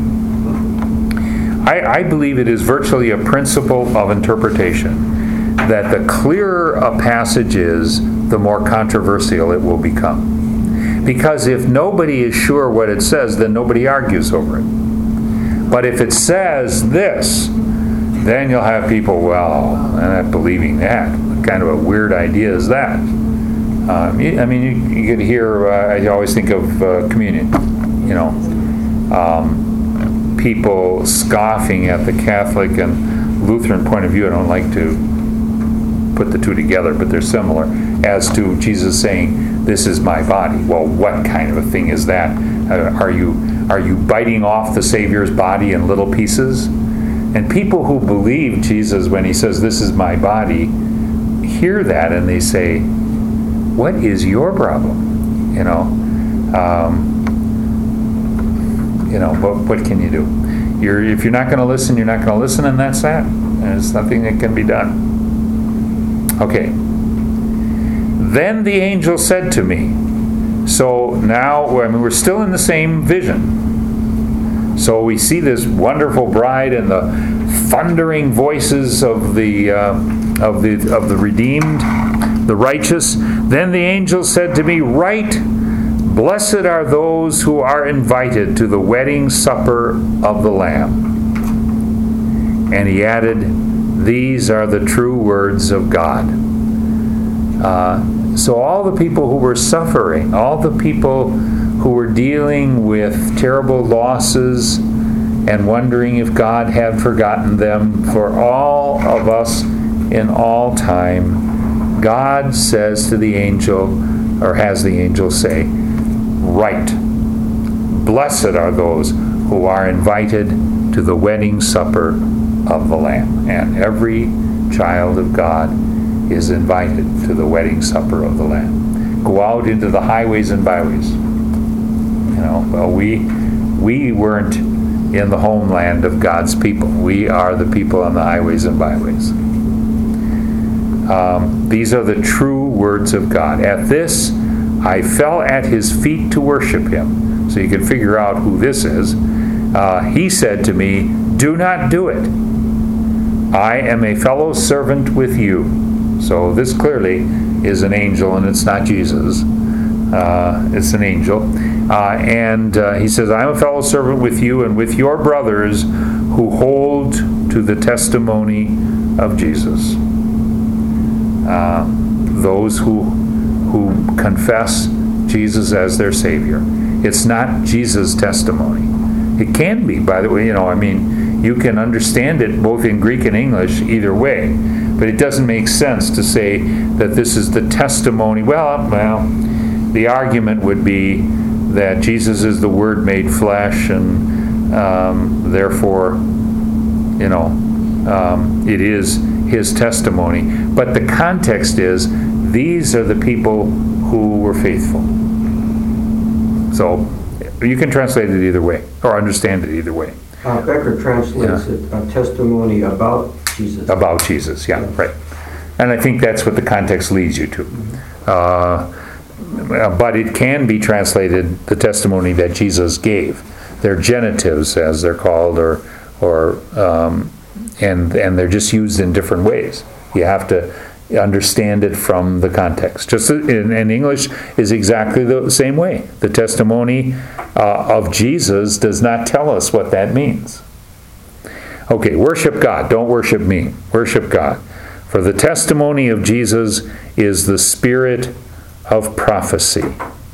I believe it is virtually a principle of interpretation that the clearer a passage is, the more controversial it will become. Because if nobody is sure what it says, then nobody argues over it. But if it says this, then you'll have people, well, I'm not believing that. What kind of a weird idea is that? You could hear, I always think of communion, people scoffing at the Catholic and Lutheran point of view. I don't like to put the two together, but they're similar, as to Jesus saying, this is my body. Well, what kind of a thing is that? Are you biting off the Savior's body in little pieces? And people who believe Jesus when he says, this is my body, hear that and they say, what is your problem? But what can you do? If you're not going to listen, you're not going to listen, and that's that. There's nothing that can be done. Okay. Then the angel said to me, so now, we're still in the same vision. So we see this wonderful bride and the thundering voices of the redeemed, the righteous. Then the angel said to me, write, blessed are those who are invited to the wedding supper of the Lamb. And he added, these are the true words of God. So all the people who were suffering, all the people who were dealing with terrible losses and wondering if God had forgotten them, for all of us in all time, God says to the angel, or has the angel say, write, blessed are those who are invited to the wedding supper of the Lamb. And every child of God is invited to the wedding supper of the Lamb. Go out into the highways and byways. We weren't in the homeland of God's people. We are the people on the highways and byways. These are the true words of God. At this, I fell at his feet to worship him. So you can figure out who this is. He said to me, "Do not do it. I am a fellow servant with you." So this clearly is an angel, and it's not Jesus. It's an angel. And he says, "I am a fellow servant with you and with your brothers who hold to the testimony of Jesus." Those who confess Jesus as their Savior. It's not Jesus' testimony. It can be, by the way. You can understand it both in Greek and English either way. But it doesn't make sense to say that this is the testimony. Well, the argument would be that Jesus is the Word made flesh, and therefore, it is his testimony. But the context is, these are the people who were faithful. So you can translate it either way, or understand it either way. Becker translates it a testimony about Jesus. About Jesus, yeah, right. And I think that's what the context leads you to. But it can be translated the testimony that Jesus gave. They're genitives, as they're called, and they're just used in different ways. You have to understand it from the context. Just in English is exactly the same way. The testimony of Jesus does not tell us what that means. Okay, worship God. Don't worship me. Worship God. For the testimony of Jesus is the spirit of prophecy.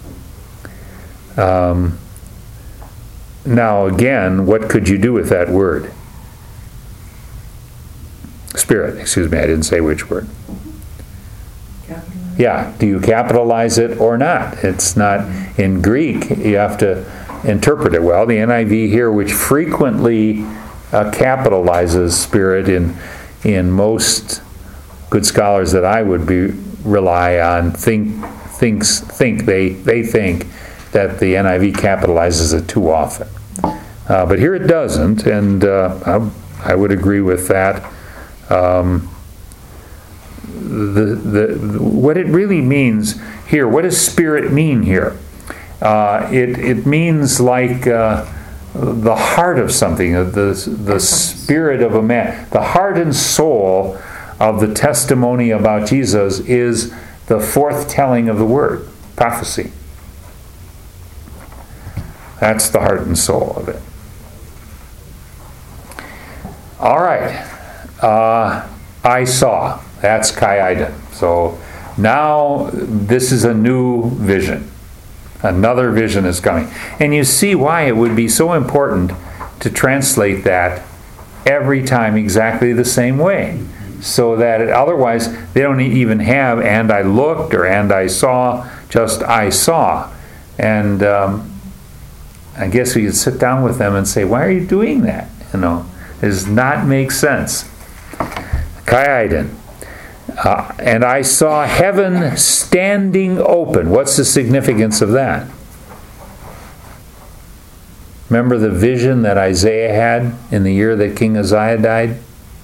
Now again, what could you do with that word? Spirit, excuse me, I didn't say which word. Yeah, do you capitalize it or not? It's not in Greek. You have to interpret it well. The NIV here, which frequently capitalizes spirit in most good scholars that I would rely on, they think that the NIV capitalizes it too often. But here it doesn't, and I would agree with that. What it really means here, what does spirit mean here? It means like the heart of something, the spirit of a man. The heart and soul of the testimony about Jesus is the forthtelling of the word, prophecy. That's the heart and soul of it. All right. I saw. That's Kai-Iden. So now this is a new vision. Another vision is coming. And you see why it would be so important to translate that every time exactly the same way. So that otherwise they don't even have "and I looked" or "and I saw," just "I saw." And I guess we could sit down with them and say, why are you doing that? It does not make sense. Kai-Iden. And I saw heaven standing open. What's the significance of that? Remember the vision that Isaiah had in the year that King Uzziah died?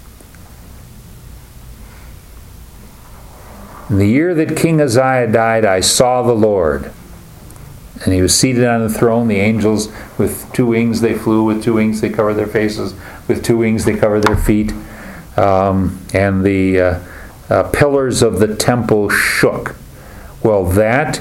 In the year that King Uzziah died, I saw the Lord. And he was seated on the throne. The angels, with 2 wings they flew, with 2 wings they covered their faces, with 2 wings they covered their feet. And the pillars of the temple shook. Well, that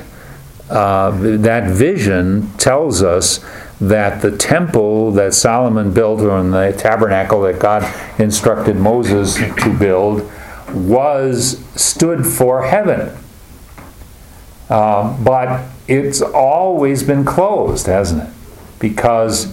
vision tells us that the temple that Solomon built, or the tabernacle that God instructed Moses to build, stood for heaven. But it's always been closed, hasn't it? Because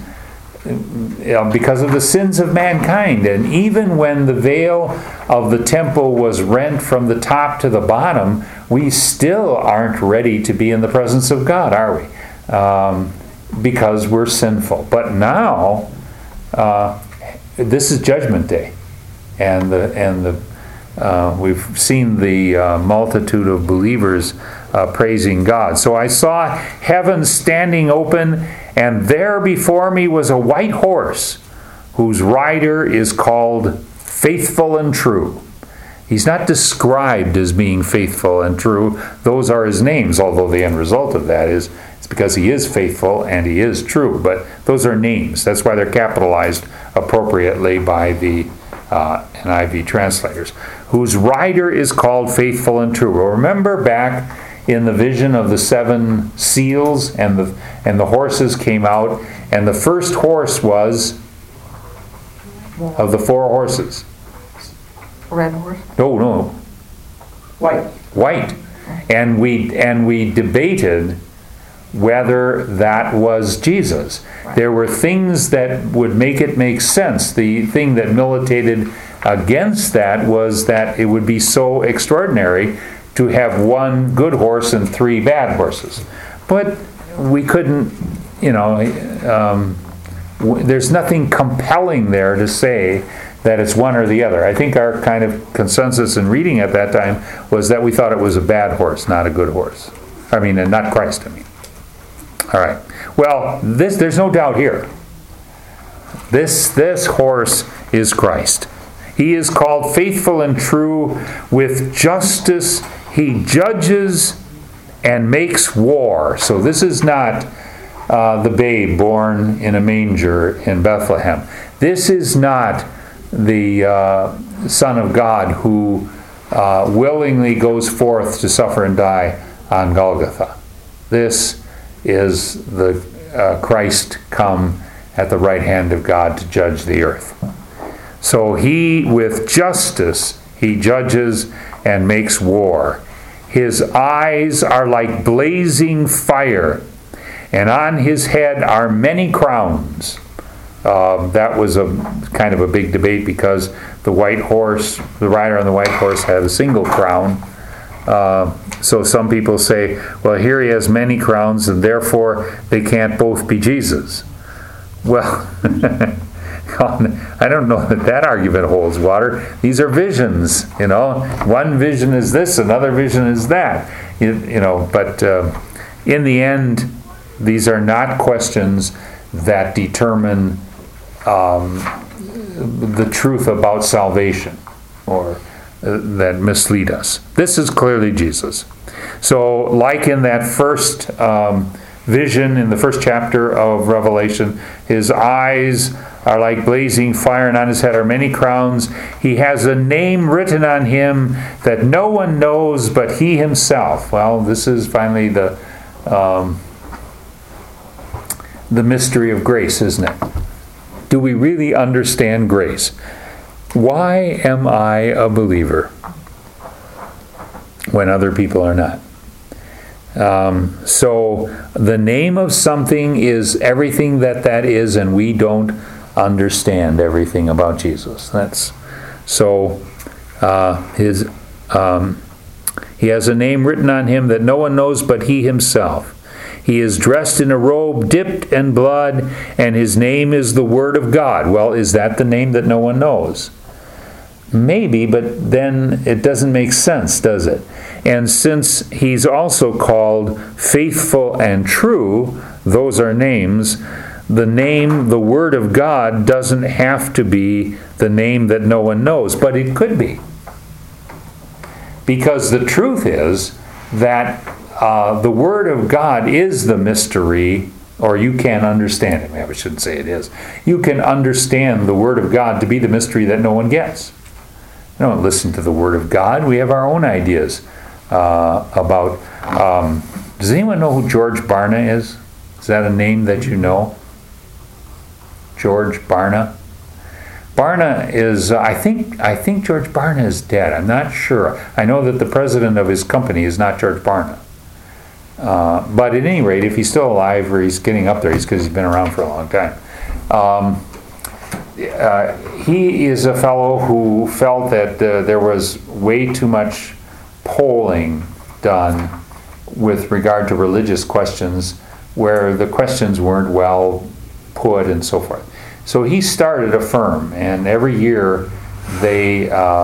of the sins of mankind. And even when the veil of the temple was rent from the top to the bottom, we still aren't ready to be in the presence of God, are we? Because we're sinful. But now, this is Judgment Day. And we've seen the multitude of believers praising God. So I saw heaven standing open, and there before me was a white horse, whose rider is called Faithful and True. He's not described as being faithful and true. Those are his names, although the end result of that is it's because he is faithful and he is true. But those are names. That's why they're capitalized appropriately by the NIV translators. Whose rider is called faithful and true. Well, remember back in the vision of the 7 seals and the horses came out, and the first horse was of the 4 horses. Red horse? No. White. And we debated whether that was Jesus. Right. There were things that would make it make sense. The thing that militated against that was that it would be so extraordinary to have 1 good horse and 3 bad horses. But we couldn't, there's nothing compelling there to say that it's one or the other. I think our kind of consensus in reading at that time was that we thought it was a bad horse, not a good horse. Not Christ, All right. Well, there's no doubt here. This horse is Christ. He is called faithful and true. With justice, he judges and makes war. So this is not the babe born in a manger in Bethlehem. This is not the Son of God who willingly goes forth to suffer and die on Golgotha. This is the Christ come at the right hand of God to judge the earth. So he, with justice, he judges and makes war. His eyes are like blazing fire, and on his head are many crowns. That was a kind of a big debate because the rider on the white horse had a single crown. So some people say, well, here he has many crowns and therefore they can't both be Jesus. Well, I don't know that argument holds water. These are visions, One vision is this, another vision is that. But in the end, these are not questions that determine the truth about salvation or that mislead us. This is clearly Jesus. So like in that first vision in the first chapter of Revelation, his eyes are like blazing fire, and on his head are many crowns. He has a name written on him that no one knows but he himself. Well, this is finally the mystery of grace, isn't it? Do we really understand grace? Why am I a believer when other people are not? So the name of something is everything that is, and we don't understand everything about Jesus. He has a name written on him that no one knows but he himself. He is dressed in a robe dipped in blood, and his name is the Word of God. Well, is that the name that no one knows? Maybe, but then it doesn't make sense, does it? And since he's also called faithful and true, those are names, the name, the Word of God, doesn't have to be the name that no one knows, but it could be. Because the truth is that the Word of God is the mystery, or you can understand it. Maybe I shouldn't say it is. You can understand the Word of God to be the mystery that no one gets. Don't listen to the Word of God. We have our own ideas about... does anyone know who George Barna is? Is that a name that you know? George Barna? Barna is... I think George Barna is dead. I'm not sure. I know that the president of his company is not George Barna. But at any rate, if he's still alive or he's getting up there, it's because he's been around for a long time. He is a fellow who felt that there was way too much polling done with regard to religious questions where the questions weren't well put and so forth. So he started a firm, and every year they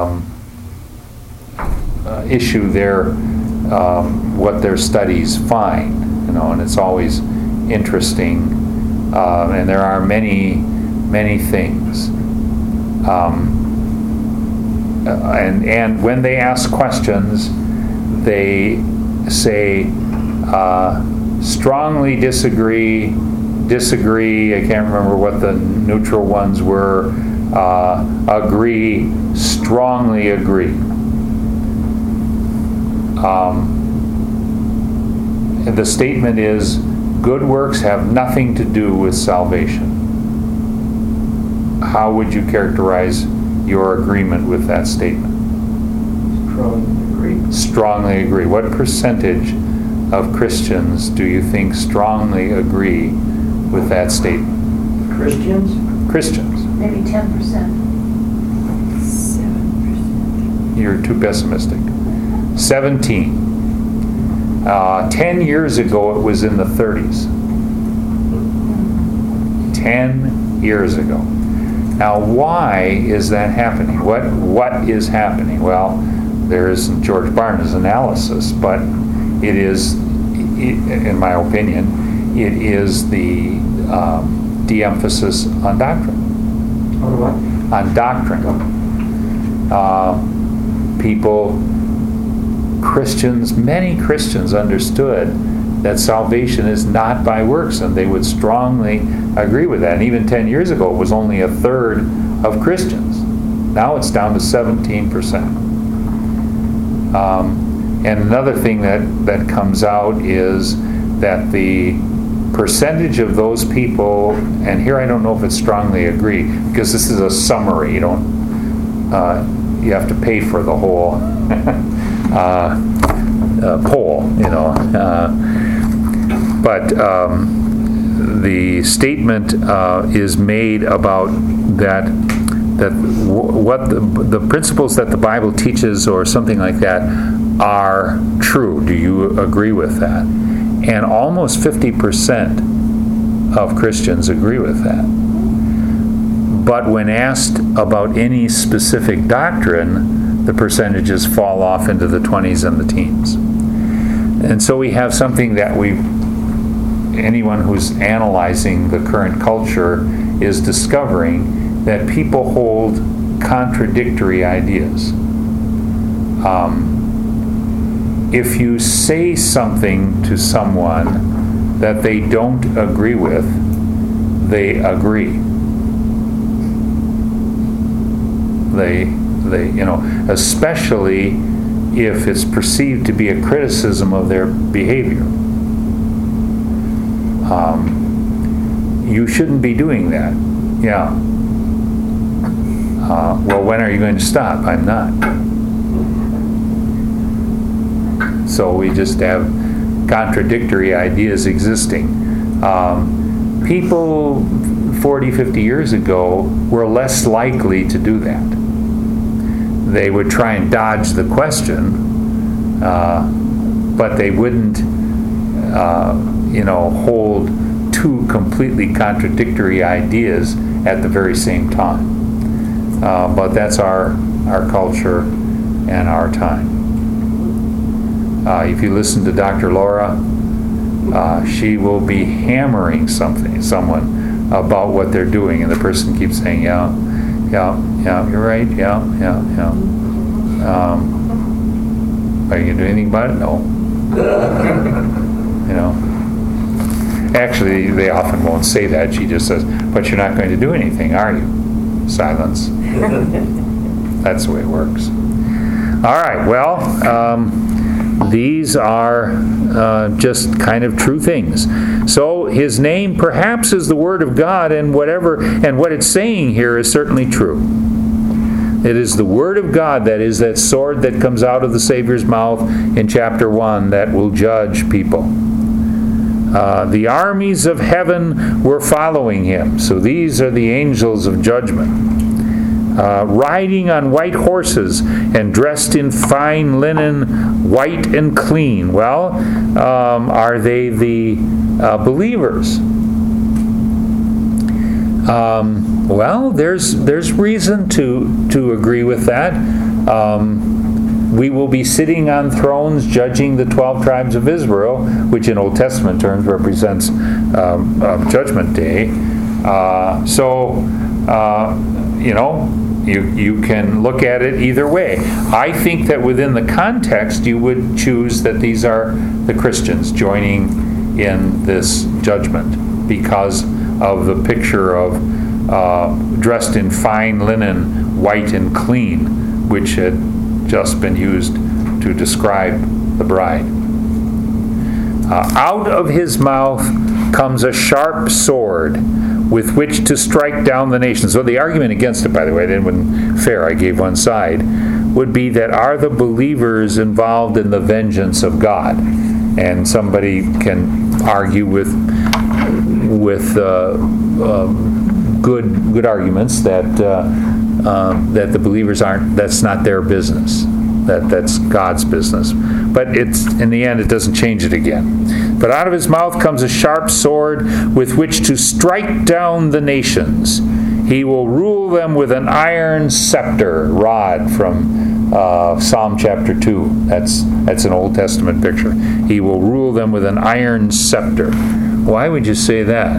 issue their what their studies find, and it's always interesting, and there are many things. and when they ask questions, they say strongly disagree, I can't remember what the neutral ones were, agree, strongly agree. The statement is, good works have nothing to do with salvation. How would you characterize your agreement with that statement? Strongly agree. Strongly agree. What percentage of Christians do you think strongly agree with that statement? Christians? Christians. Maybe 10%. 7%. You're too pessimistic. 17. 10 years ago, it was in the 30s. 10 years ago. Now, why is that happening? What is happening? Well, there isn't George Barna's analysis, but it is, in my opinion, it is the de-emphasis on doctrine. On what? On doctrine. Many Christians understood that salvation is not by works, and they would strongly agree with that. And even 10 years ago, it was only a third of Christians. Now it's down to 17%. And another thing that comes out is that the percentage of those people, and here I don't know if it's strongly agree, because this is a summary. You have to pay for the whole poll, but the statement is made about that what the principles that the Bible teaches or something like that are true. Do you agree with that? And almost 50% of Christians agree with that. But when asked about any specific doctrine, the percentages fall off into the 20s and the teens. And so we have something that anyone who's analyzing the current culture is discovering, that people hold contradictory ideas. If you say something to someone that they don't agree with, they agree. They especially if it's perceived to be a criticism of their behavior. You shouldn't be doing that. Yeah. Well, when are you going to stop? I'm not. So we just have contradictory ideas existing. People 40, 50 years ago were less likely to do that. They would try and dodge the question, but they wouldn't, hold two completely contradictory ideas at the very same time. But that's our culture and our time. If you listen to Dr. Laura, she will be hammering someone about what they're doing, and the person keeps saying, yeah, you're right, yeah. Are you going to do anything about it? No. Actually, they often won't say that. She just says, but you're not going to do anything, are you? Silence. That's the way it works. All right, well, these are just kind of true things. So his name perhaps is the Word of God, and what it's saying here is certainly true. It is the Word of God that is that sword that comes out of the Savior's mouth in chapter 1 that will judge people. The armies of heaven were following him. So these are the angels of judgment. Riding on white horses and dressed in fine linen, white and clean. Well, are they the believers? Well, there's reason to agree with that. We will be sitting on thrones judging the 12 tribes of Israel, which in Old Testament terms represents Judgment Day. You can look at it either way. I think that within the context, you would choose that these are the Christians joining in this judgment because of the picture of dressed in fine linen, white and clean, which had just been used to describe the bride. Out of his mouth comes a sharp sword with which to strike down the nations. So the argument against it, by the way, it wasn't fair, I gave one side, would be that are the believers involved in the vengeance of God? And somebody can argue with good arguments that the believers aren't. That's not their business. That's God's business. But it's in the end, it doesn't change it again. But out of his mouth comes a sharp sword with which to strike down the nations. He will rule them with an iron scepter, rod from Psalm chapter 2. That's an Old Testament picture. He will rule them with an iron scepter. Why would you say that?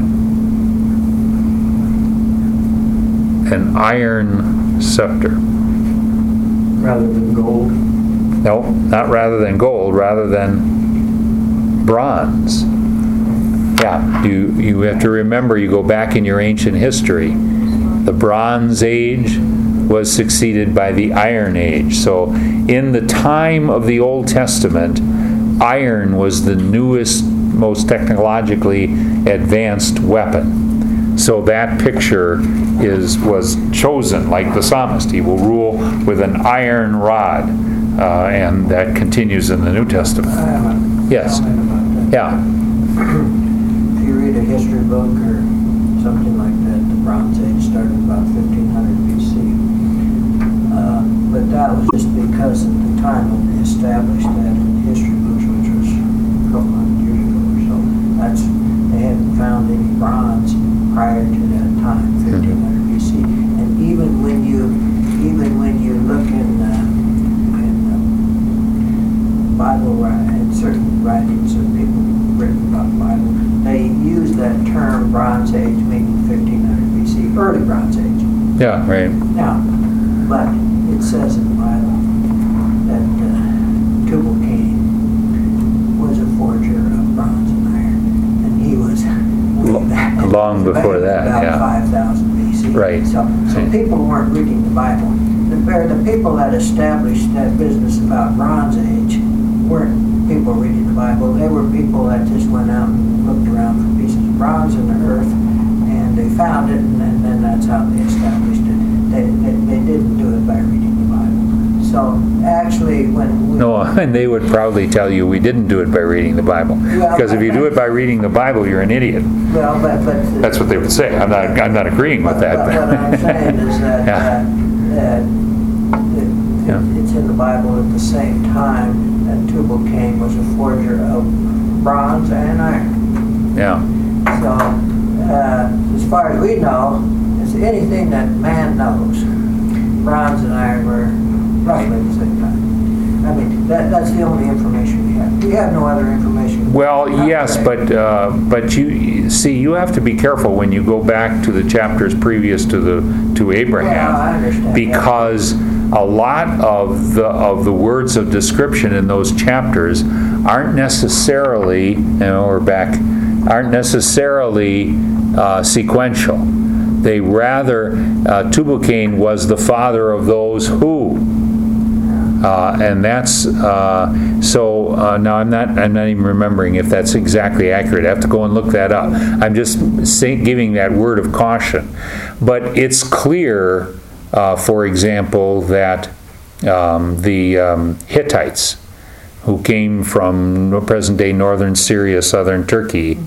An iron scepter. Rather than gold. No, not rather than gold, rather than bronze. Yeah, you have to remember, you go back in your ancient history, the Bronze Age was succeeded by the Iron Age. So in the time of the Old Testament, iron was the newest, most technologically advanced weapon. So that picture was chosen, like the psalmist. He will rule with an iron rod, and that continues in the New Testament. I have a Yes. comment about that. Yeah. If you read a history book or something like that, the Bronze Age started about 1500 BC. But that was just because at the time when they established that in history books, which was a couple hundred years ago or so, they hadn't found any bronze prior to that time, 1500 BC. And even when you look in Bible and certain writings of people written about the Bible, they use that term Bronze Age, meaning 1500 BC, early Bronze Age. Yeah, right. Now, but it says in the Bible that Tubal-Cain was a forger of bronze and iron, and he was long before that, about yeah. 5000 BC. Right. So Right. people weren't reading the Bible. The people that established that business about Bronze Age weren't people reading the Bible. They were people that just went out and looked around for pieces of bronze in the earth, and they found it, and then that's how they established it. They didn't do it by reading the Bible. So actually, No, and they would probably tell you we didn't do it by reading the Bible. Well, Because if you do it by reading the Bible, you're an idiot. well, but That's what they would say. I'm not agreeing with that. But what I'm saying is that, Yeah. Yeah. it's in the Bible at the same time that Tubal-Cain was a forger of bronze and iron. Yeah. So, as far as we know, it's anything that man knows. Bronze and iron were roughly at the same time. I mean, that's the only information we have. We have no other information. Well, yes, but you see, you have to be careful when you go back to the chapters previous to Abraham, Well, I understand, because a lot of the words of description in those chapters aren't necessarily, aren't necessarily sequential. They rather, Tubal-Cain was the father of those who. And that's so. Now I'm not even remembering if that's exactly accurate. I have to go and look that up. I'm just giving that word of caution. But it's clear, for example, that the Hittites, who came from present-day northern Syria, southern Turkey,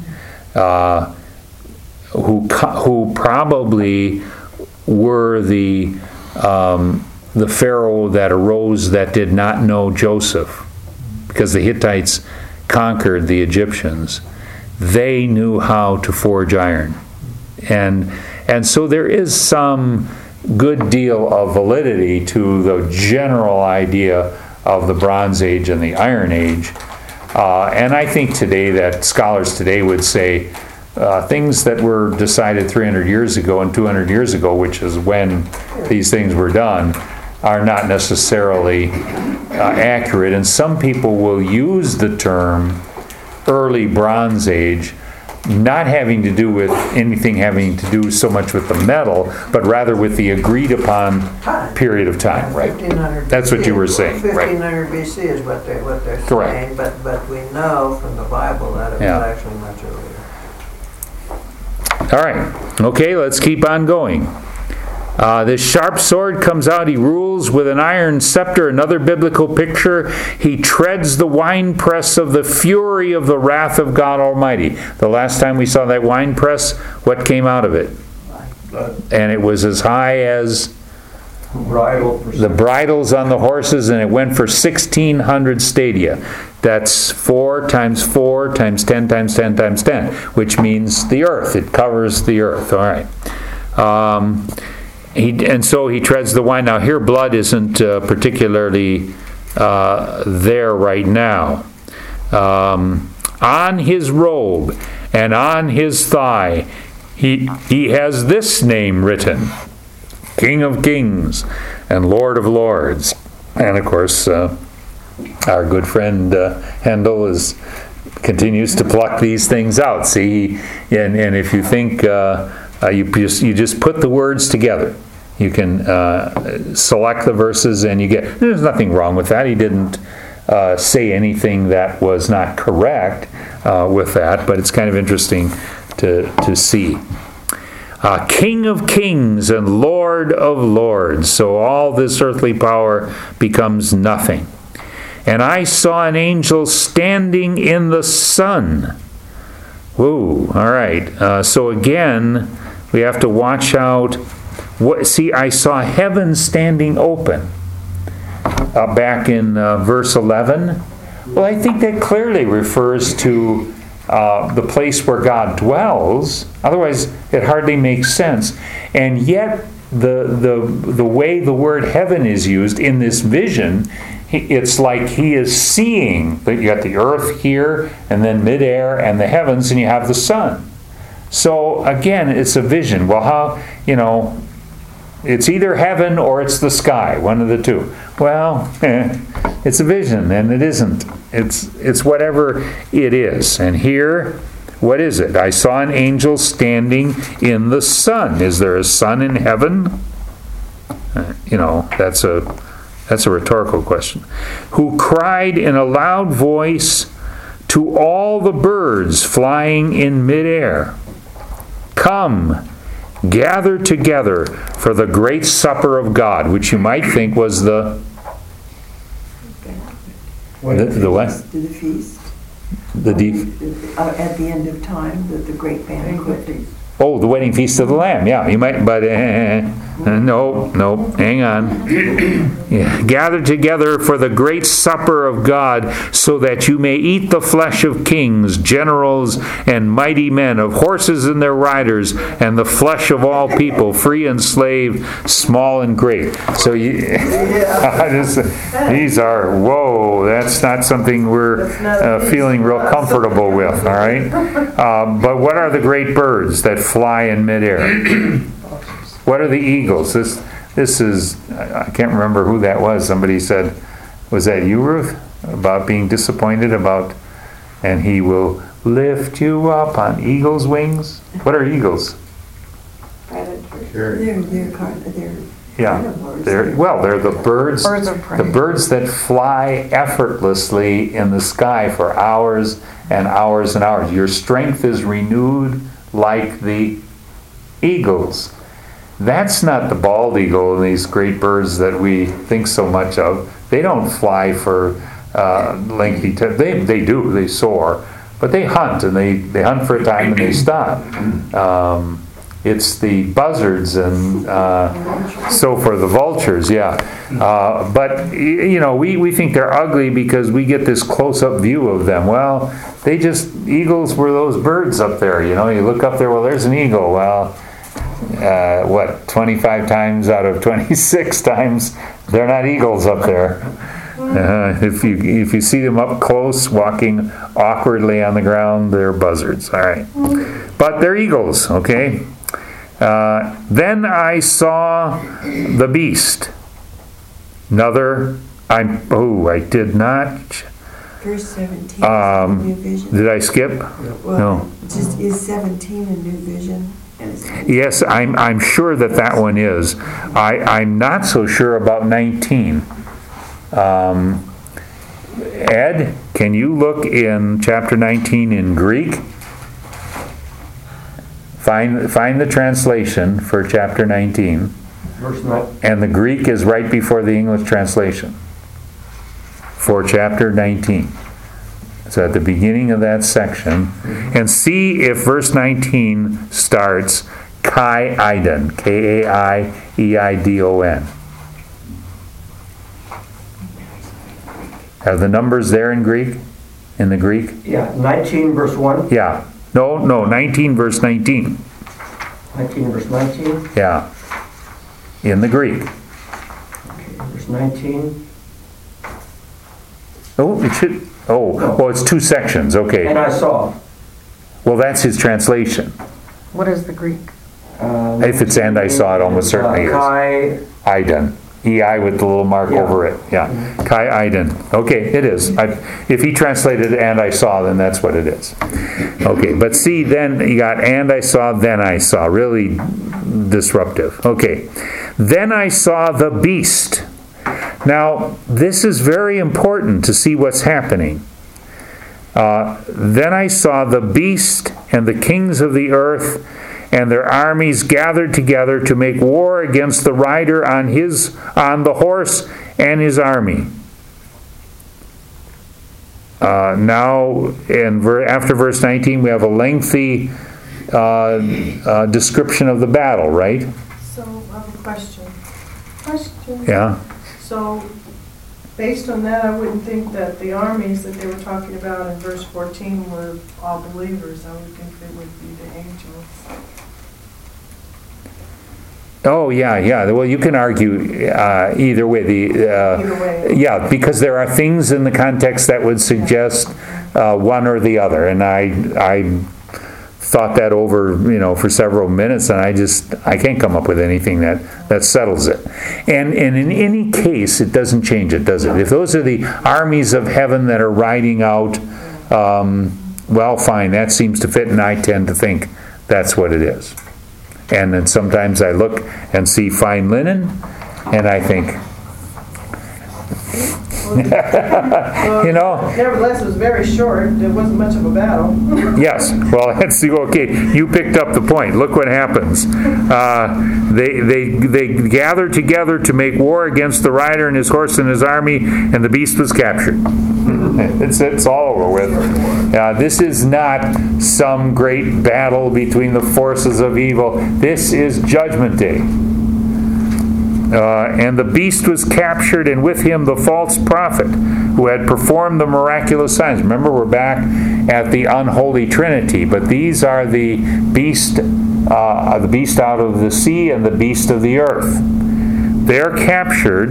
who probably were the Pharaoh that arose that did not know Joseph, because the Hittites conquered the Egyptians. They knew how to forge iron. And so there is some good deal of validity to the general idea of the Bronze Age and the Iron Age. And I think today that scholars today would say things that were decided 300 years ago and 200 years ago, which is when these things were done, are not necessarily accurate. And some people will use the term early Bronze Age, not having to do with anything having to do so much with the metal, but rather with the agreed upon period of time, right? 1500 That's what you were saying, right? 1500 BC is what they're Correct. saying, but we know from the Bible that it Yeah. was actually much earlier. All right. Okay, let's keep on going. This sharp sword comes out. He rules with an iron scepter. Another biblical picture. He treads the winepress of the fury of the wrath of God Almighty. The last time we saw that winepress, what came out of it? And it was as high as the bridles on the horses, and it went for 1,600 stadia. That's 4 times 4 times 10 times 10 times 10, which means the earth. It covers the earth. All right. And so he treads the wine. Now here blood isn't particularly there right now. On his robe and on his thigh he has this name written: King of Kings and Lord of Lords. And of course our good friend Handel continues to pluck these things out. See, and if you think you just put the words together. You can select the verses and there's nothing wrong with that. He didn't say anything that was not correct with that, but it's kind of interesting to see. King of Kings and Lord of Lords. So all this earthly power becomes nothing. And I saw an angel standing in the sun. Whoa, all right. So again, we have to watch out. See, I saw heaven standing open back in verse 11. Well, I think that clearly refers to the place where God dwells. Otherwise, it hardly makes sense. And yet, the way the word heaven is used in this vision, it's like he is seeing that you got the earth here, and then midair, and the heavens, and you have the sun. So again, it's a vision. Well, how, it's either heaven or it's the sky, one of the two. Well, it's a vision, and it isn't. It's whatever it is. And here, what is it? I saw an angel standing in the sun. Is there a sun in heaven? That's a rhetorical question. Who cried in a loud voice to all the birds flying in midair, "Come, gather together for the great supper of God," which you might think was the what? The feast. The deep. At the end of time, the great banquet. Oh, the wedding feast of the Lamb. Yeah, you might, but no, hang on. Yeah. Gather together for the great supper of God, so that you may eat the flesh of kings, generals, and mighty men, of horses and their riders, and the flesh of all people, free and slave, small and great. So these are, whoa, that's not something we're feeling real comfortable with, all right? But what are the great birds that fly in midair? What are the eagles? This is, I can't remember who that was. Somebody said, was that you, Ruth? About being disappointed about, and he will lift you up on eagle's wings. What are eagles? They're Yeah, they're the birds. Birds of prey. The birds that fly effortlessly in the sky for hours and hours and hours. Your strength is renewed like the eagles. That's not the bald eagle and these great birds that we think so much of. They don't fly for lengthy time. They do. They soar, but they hunt, and they hunt for a time and they stop. It's the buzzards and so forth, the vultures, yeah. But, we think they're ugly because we get this close-up view of them. Well, eagles were those birds up there, you look up there, well, there's an eagle. Well, 25 times out of 26 times, they're not eagles up there. If you see them up close, walking awkwardly on the ground, they're buzzards. All right. But they're eagles, okay? Then I saw the beast. I did not. Verse 17, new vision. Did I skip? Well, No. just is 17 a new vision? Yes, I'm sure that one is. I'm not so sure about 19. Ed, can you look in chapter 19 in Greek? Find the translation for chapter 19. Verse 9. And the Greek is right before the English translation for chapter 19. So at the beginning of that section, and see if verse 19 starts Kai-Eidon, K-A-I-E-I-D-O-N. Are the numbers there in Greek? In the Greek? Yeah, 19 verse 1. Yeah. No, 19 verse 19. 19 verse 19. Yeah. In the Greek. Okay, verse 19. Oh, it should. Well, it's two sections. Okay. And I saw. Well, that's his translation. What is the Greek? If it's "and I saw," it almost certainly is. Kai-Eidon. E-I with the little mark over it. Yeah. Kai-Eidon. Okay, it is. If he translated "and I saw," then that's what it is. Okay, but see, then you got "and I saw," "then I saw." Really disruptive. Okay. Then I saw the beast. Now, this is very important to see what's happening. Then I saw the beast and the kings of the earth and their armies gathered together to make war against the rider on the horse and his army. Now, after verse 19, we have a lengthy description of the battle, right? So I have a question. Yeah. So, based on that, I wouldn't think that the armies that they were talking about in verse 14 were all believers. I would think they would be the angels. Oh, yeah. Well, you can argue either way. Either way. Yeah, because there are things in the context that would suggest one or the other, and I thought that over, for several minutes, and I can't come up with anything that settles it. And in any case, it doesn't change it, does it? If those are the armies of heaven that are riding out, well, fine, that seems to fit, and I tend to think that's what it is. And then sometimes I look and see fine linen, and I think, Nevertheless, it was very short. There wasn't much of a battle. Yes. Well, let's see. Okay, you picked up the point. Look what happens. They gathered together to make war against the rider and his horse and his army, and the beast was captured. It's all over with. This is not some great battle between the forces of evil. This is Judgment Day. And the beast was captured, and with him the false prophet who had performed the miraculous signs. Remember, we're back at the unholy trinity, but these are the beast out of the sea and the beast of the earth. They're captured,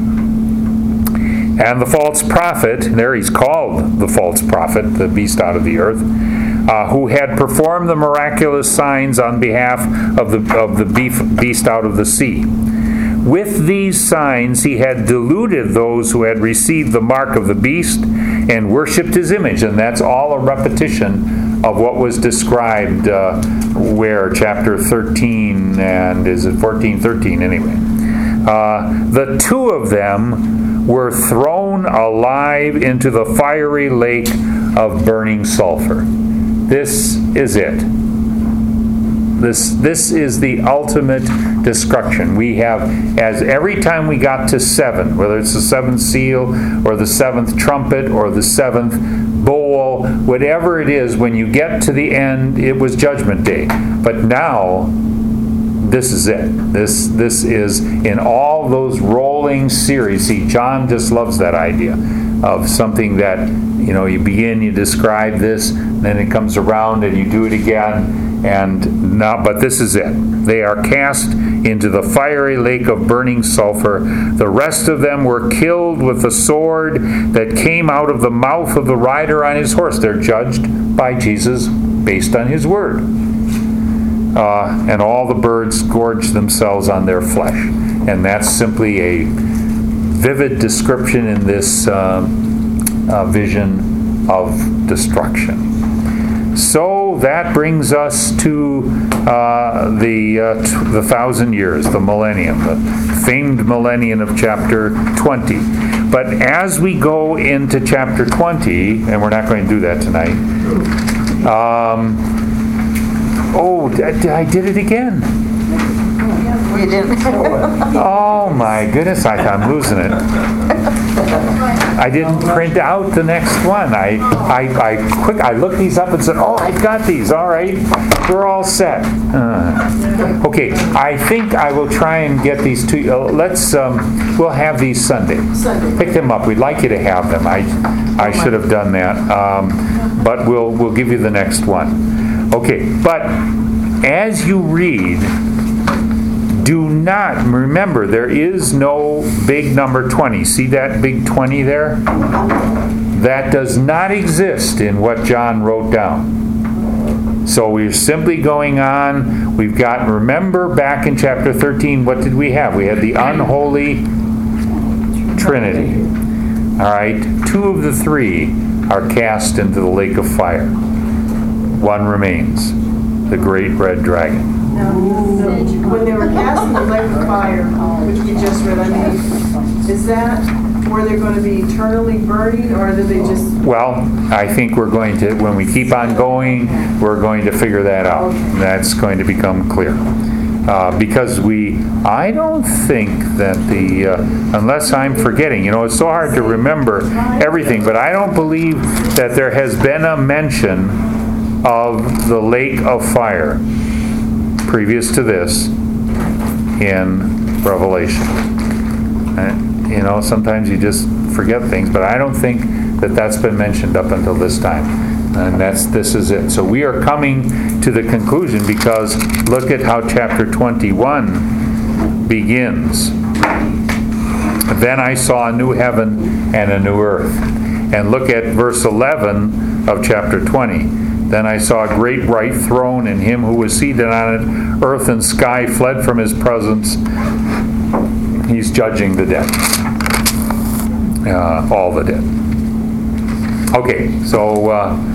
and the false prophet, there he's called the false prophet, the beast out of the earth, who had performed the miraculous signs on behalf of the beast out of the sea. With these signs, he had deluded those who had received the mark of the beast and worshipped his image. And that's all a repetition of what was described chapter 13, and is it 14:13 anyway. The two of them were thrown alive into the fiery lake of burning sulfur. This is it. This is the ultimate destruction. We have, as every time we got to 7, whether it's the 7th seal or the 7th trumpet or the 7th bowl, whatever it is, when you get to the end, it was Judgment Day. But now, this is it. This is in all those rolling series. See, John just loves that idea of something that, you begin, you describe this, then it comes around and you do it again. But this is it. They are cast into the fiery lake of burning sulfur. The rest of them were killed with the sword that came out of the mouth of the rider on his horse. They're judged by Jesus based on his word. And all the birds gorged themselves on their flesh. And that's simply a vivid description in this vision of destruction. So that brings us to the 1,000 years, the millennium, the famed millennium of chapter 20. But as we go into chapter 20, and we're not going to do that tonight, I did it again. You didn't. Oh my goodness, I'm losing it. I didn't print out the next one. I looked these up and said, oh, I've got these. All right, we're all set. Okay, I think I will try and get these to you. We'll have these Sunday. Pick them up. We'd like you to have them. I should have done that, but we'll give you the next one. Okay, but as you read, do not, remember, there is no big number 20. See that big 20 there? That does not exist in what John wrote down. So we're simply going on. We've got, remember back in chapter 13, what did we have? We had the unholy Trinity. All right, 2 of the 3 are cast into the lake of fire. 1 remains, the great red dragon. Now, when they were cast in the lake of fire, which we just read, is that where they're going to be eternally burning, or do they just... Well, I think we're going to, when we keep on going, we're going to figure that out. That's going to become clear. Because I don't think that unless I'm forgetting, it's so hard to remember everything, but I don't believe that there has been a mention of the lake of fire previous to this in Revelation. Sometimes you just forget things, but I don't think that that's been mentioned up until this time. And this is it. So we are coming to the conclusion, because look at how chapter 21 begins. Then I saw a new heaven and a new earth. And look at verse 11 of chapter 20. Then I saw a great white throne, and him who was seated on it. Earth and sky fled from his presence. He's judging the dead. All the dead. Okay, so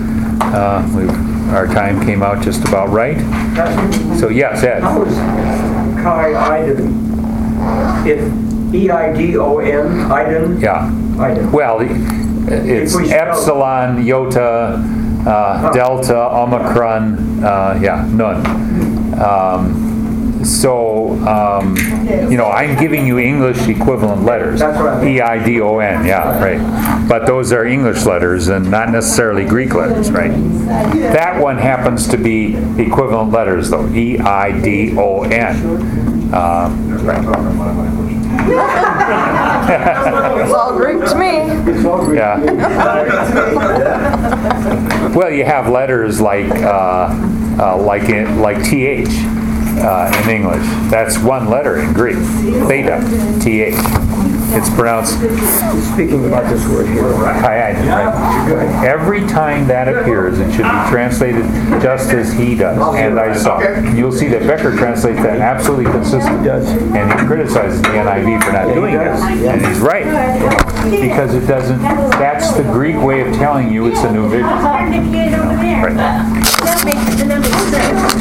our time came out just about right. So yes, Ed. How is Chi Idon? If E-I-D-O-N, Idon? Yeah. Idon. Well, it's Epsilon, Iota, Delta, Omicron, none. I'm giving you English equivalent letters. That's what I mean. E-I-D-O-N, yeah, right. But those are English letters and not necessarily Greek letters, right? That one happens to be equivalent letters, though. E-I-D-O-N. Right. It's all Greek to me. Yeah. Well, you have letters like TH in English. That's one letter in Greek. Theta, TH. It's pronounced. Speaking about this word here. Right. Every time that appears, it should be translated just as he does. And I saw. You'll see that Becker translates that absolutely consistently. And he criticizes the NIV for not doing this. And he's right. Because it doesn't, that's the Greek way of telling you it's a new vision. Right.